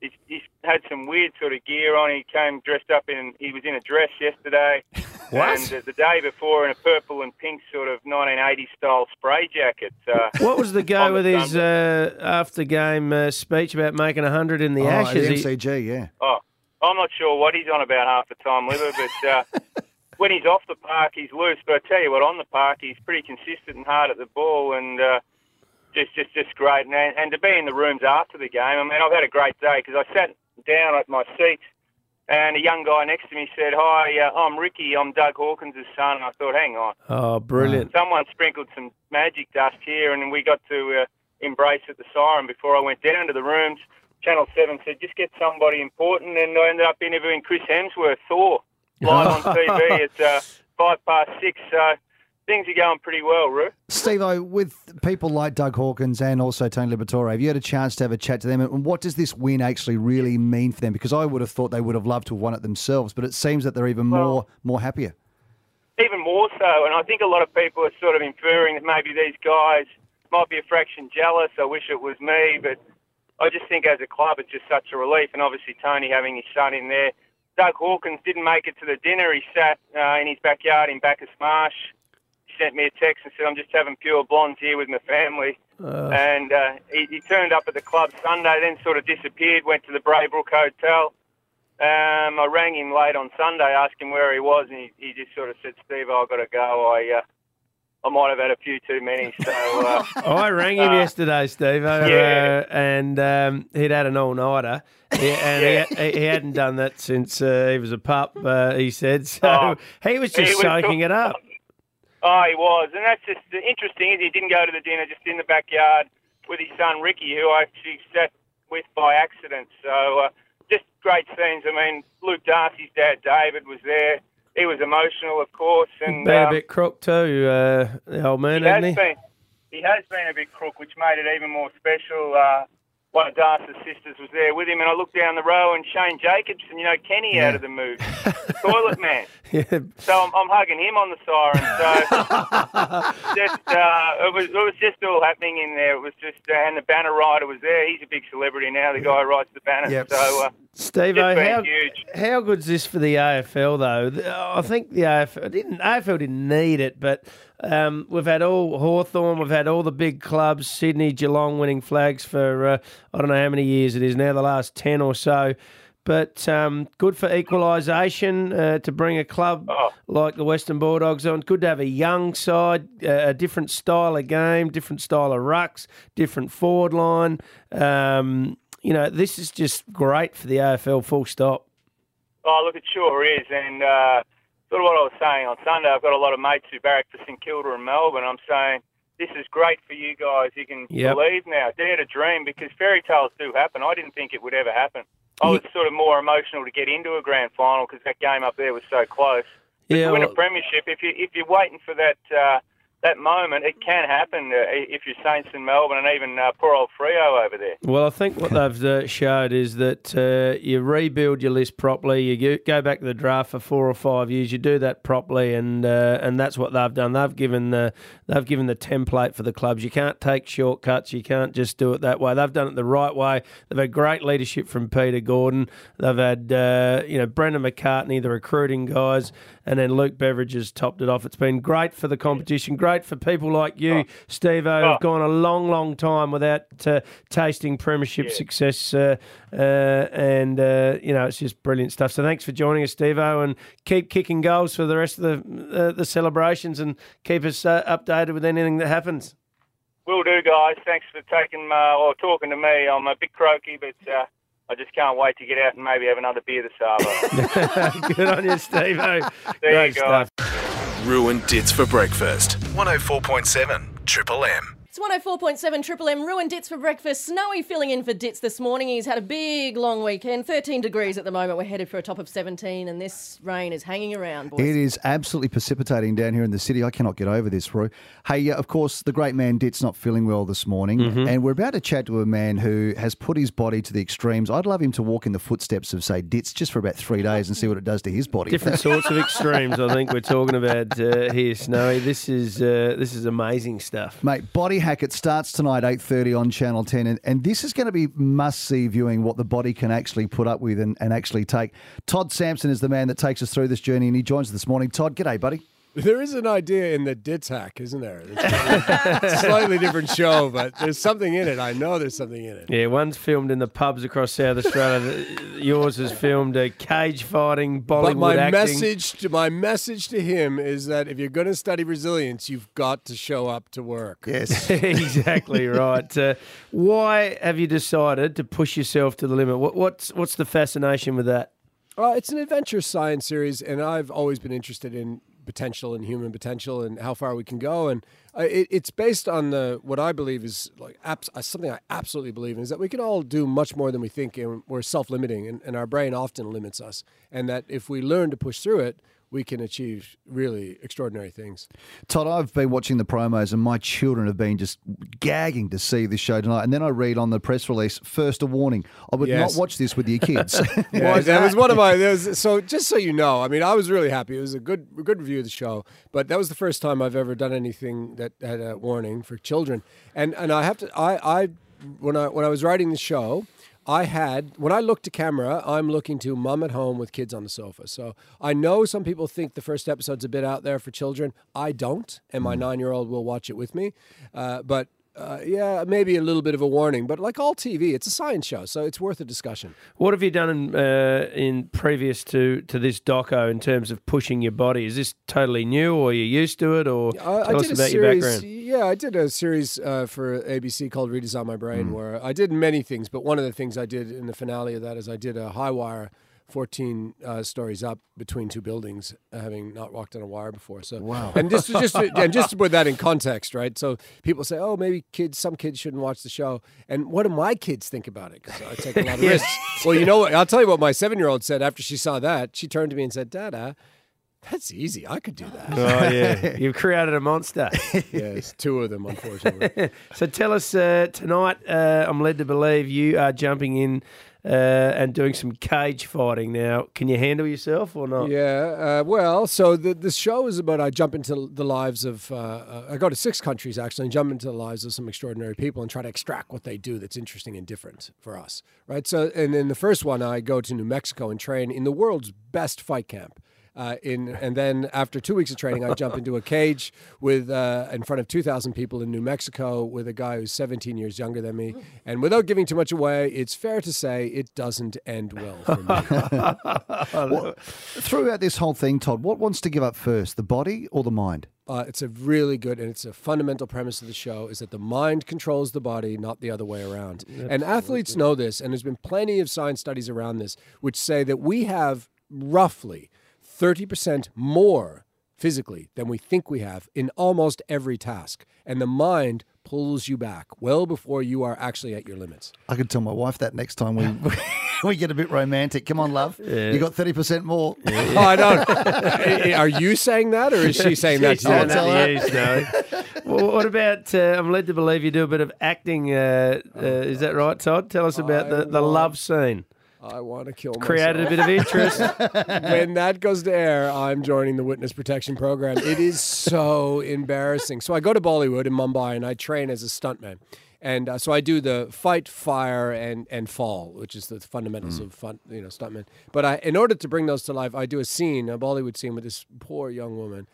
he's had some weird sort of gear on. He came dressed up he was in a dress yesterday. What? And the day before in a purple and pink sort of 1980s style spray jacket. What was the go with his after-game speech about making 100 in the Ashes? The MCG, yeah. Oh, I'm not sure what he's on about half the time, Liver, but when he's off the park, he's loose. But I tell you what, on the park, he's pretty consistent and hard at the ball, and just great. And to be in the rooms after the game, I mean, I've had a great day because I sat down at my seat, and a young guy next to me said, "Hi, I'm Ricky. I'm Doug Hawkins' son." And I thought, hang on. Oh, brilliant. Someone sprinkled some magic dust here, and we got to embrace at the siren before I went down to the rooms. Channel 7 said, just get somebody important, and I ended up interviewing Chris Hemsworth, Thor, live on TV at 6:05. So things are going pretty well, Roo. Steve-O, with people like Doug Hawkins and also Tony Liberatore, have you had a chance to have a chat to them? And what does this win actually really mean for them? Because I would have thought they would have loved to have won it themselves, but it seems that they're even more happier. Even more so, and I think a lot of people are sort of inferring that maybe these guys might be a fraction jealous. I wish it was me, but I just think as a club it's just such a relief, and obviously Tony having his son in there. Doug Hawkins didn't make it to the dinner. He sat in his backyard in Bacchus Marsh. Sent me a text and said, I'm just having pure blondes here with my family. And he turned up at the club Sunday, then sort of disappeared, went to the Braybrook Hotel. I rang him late on Sunday, asked him where he was, and he just sort of said, Steve, I've got to go. I might have had a few too many. So I rang him yesterday, Steve, and he'd had an all-nighter. He hadn't done that since he was a pup, he said. So he was just soaking it up. Oh, he was. And that's just interesting. He didn't go to the dinner, just in the backyard with his son, Ricky, who I actually sat with by accident. So just great scenes. I mean, Luke Darcy's dad, David, was there. He was emotional, of course. And been a bit crook too, the old man, hasn't he? He has been a bit crook, which made it even more special. One of Darcy's sisters was there with him, and I looked down the row, and Shane Jacobson, Kenny out of the movie, Toilet Man. Yeah. So I'm hugging him on the siren. So it was just all happening in there. It was just, and the banner rider was there. He's a big celebrity now. The guy who writes the banner. Yep. So Steve, huge. How good's this for the AFL though? I think the AFL didn't need it, but we've had all Hawthorn, we've had all the big clubs, Sydney, Geelong winning flags for I don't know how many years it is now, the last 10 or so. But good for equalisation to bring a club like the Western Bulldogs on. Good to have a young side, a different style of game, different style of rucks, different forward line. This is just great for the AFL, full stop. Oh, look, it sure is. And sort of what I was saying on Sunday, I've got a lot of mates who barrack for St Kilda and Melbourne. I'm saying, this is great for you guys. You can believe now, dare to dream, because fairy tales do happen. I didn't think it would ever happen. I was sort of more emotional to get into a grand final because that game up there was so close. But to win a premiership, if you're waiting for that moment, it can happen if you're Saints in Melbourne and even poor old Freo over there. Well, I think what they've showed is that you rebuild your list properly. You go back to the draft for 4 or 5 years. You do that properly, and that's what they've done. They've given the template for the clubs. You can't take shortcuts. You can't just do it that way. They've done it the right way. They've had great leadership from Peter Gordon. They've had Brendan McCartney, the recruiting guys, and then Luke Beveridge has topped it off. It's been great for the competition, great for people like you, Steve-O, who've gone a long, long time without tasting premiership success. It's just brilliant stuff. So thanks for joining us, Steve-O, and keep kicking goals for the rest of the celebrations and keep us updated with anything that happens. Will do, guys. Thanks for talking to me. I'm a bit croaky, but I just can't wait to get out and maybe have another beer this afternoon. Good on you, Steve-O. There you go. Ruined Dits for breakfast. 104.7 Triple M. It's 104.7 Triple M. Ruined Dits for breakfast. Snowy filling in for Dits this morning. He's had a big, long weekend. 13 degrees at the moment. We're headed for a top of 17, and this rain is hanging around, boys. It is absolutely precipitating down here in the city. I cannot get over this, Roy. Hey, of course, the great man Dits not feeling well this morning, and we're about to chat to a man who has put his body to the extremes. I'd love him to walk in the footsteps of, say, Dits just for about 3 days and see what it does to his body. Different sorts of extremes, I think we're talking about here, Snowy. This is amazing stuff. Mate, body Hack, it starts tonight, 8:30 on Channel 10, and this is going to be must-see viewing, what the body can actually put up with and actually take. Todd Sampson is the man that takes us through this journey, and he joins us this morning. Todd, g'day, buddy. There is an idea in the Ditz Hack, isn't there? It's a slightly different show, but there's something in it. I know there's something in it. Yeah, one's filmed in the pubs across South Australia. Yours is filmed cage fighting, Bollywood but acting. my message to him is that if you're going to study resilience, you've got to show up to work. Yes, exactly right. Why have you decided to push yourself to the limit? What's the fascination with that? It's an adventure science series, and I've always been interested in potential and human potential and how far we can go, and it's based on what I believe is something I absolutely believe in, is that we can all do much more than we think, and we're self-limiting, and our brain often limits us, and that if we learn to push through it, we can achieve really extraordinary things. Todd, I've been watching the promos and my children have been just gagging to see this show tonight. And then I read on the press release, first a warning, I would not watch this with your kids. Yeah, that was one of my... So just so you know, I mean, I was really happy. It was a good review of the show, but that was the first time I've ever done anything that had a warning for children. And I have to... When I was writing the show... when I look to camera, I'm looking to mum at home with kids on the sofa. So I know some people think the first episode's a bit out there for children. I don't, and my 9-year-old will watch it with me. But maybe a little bit of a warning. But like all TV, it's a science show, so it's worth a discussion. What have you done in previous to this doco in terms of pushing your body? Is this totally new, or are you used to it, or tell us about your background? Yeah, I did a series for ABC called Redesign My Brain, where I did many things, but one of the things I did in the finale of that is I did a high wire 14 stories up between two buildings, having not walked on a wire before. So, wow. And just to put that in context, right? So people say, oh, maybe some kids shouldn't watch the show. And what do my kids think about it? Because I take a lot of risks. Well, you know what? I'll tell you what my 7-year-old said after she saw that. She turned to me and said, Dada, that's easy. I could do that. Oh, yeah. You've created a monster. Yes, 2 of them, unfortunately. So tell us, tonight, I'm led to believe you are jumping in and doing some cage fighting. Now, can you handle yourself or not? Yeah, so the show is about I jump into the lives of, I go to 6 countries actually and jump into the lives of some extraordinary people and try to extract what they do that's interesting and different for us, right? So, and in the first one, I go to New Mexico and train in the world's best fight camp. And then after 2 weeks of training, I jump into a cage with in front of 2,000 people in New Mexico with a guy who's 17 years younger than me. And without giving too much away, it's fair to say it doesn't end well for me. Well, throughout this whole thing, Todd, what wants to give up first, the body or the mind? It's a really good, and it's a fundamental premise of the show, is that the mind controls the body, not the other way around. Absolutely. And athletes know this, and there's been plenty of science studies around this, which say that we have roughly 30% more physically than we think we have in almost every task. And the mind pulls you back well before you are actually at your limits. I could tell my wife that next time we get a bit romantic. Come on, love. Yeah. You got 30% more. Yeah. Oh, I don't. Are you saying that, or is she saying that to you? Well, what about, I'm led to believe you do a bit of acting. Is that right, Todd? Tell us about the love scene. I want to kill myself. Created a bit of interest. When that goes to air, I'm joining the Witness Protection Program. It is so embarrassing. So I go to Bollywood in Mumbai, and I train as a stuntman. And so I do the fight, fire, and fall, which is the fundamentals of stuntmen. But in order to bring those to life, I do a Bollywood scene with this poor young woman.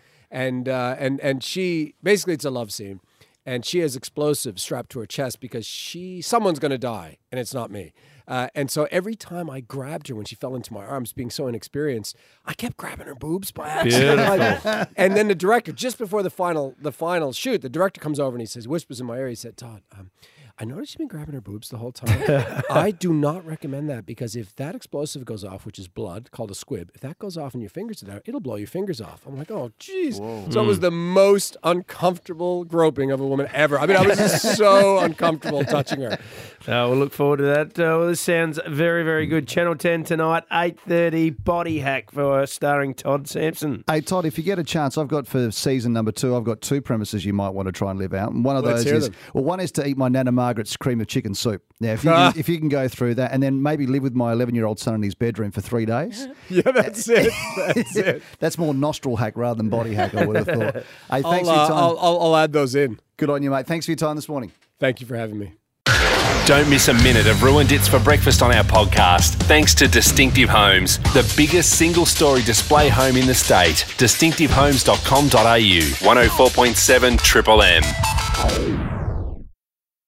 And she, basically it's a love scene. And she has explosives strapped to her chest because someone's going to die, and it's not me. And so every time I grabbed her when she fell into my arms, being so inexperienced, I kept grabbing her boobs by accident. And then the director, just before the final shoot, the director comes over and he says, whispers in my ear, he said, Todd, I noticed you've been grabbing her boobs the whole time. I do not recommend that, because if that explosive goes off, which is blood, called a squib, if that goes off and your fingers are there, it'll blow your fingers off. I'm like, oh, jeez. So it was the most uncomfortable groping of a woman ever. I mean, I was just so uncomfortable touching her. We'll look forward to that. This sounds very, very good. Channel 10 tonight, 8:30, Body Hack starring Todd Sampson. Hey, Todd, if you get a chance, I've got for season number 2, I've got 2 premises you might want to try and live out. And one of those is, one is to eat my Nana Margaret Margaret's cream of chicken soup. Now, if you can go through that and then maybe live with my 11-year-old son in his bedroom for 3 days. Yeah, that's it. That's it. That's more nostril hack rather than body hack, I would have thought. Hey, thanks for your time. I'll add those in. Good on you, mate. Thanks for your time this morning. Thank you for having me. Don't miss a minute of Ruined It's for Breakfast on our podcast. Thanks to Distinctive Homes, the biggest single-story display home in the state. distinctivehomes.com.au. 104.7 Triple M.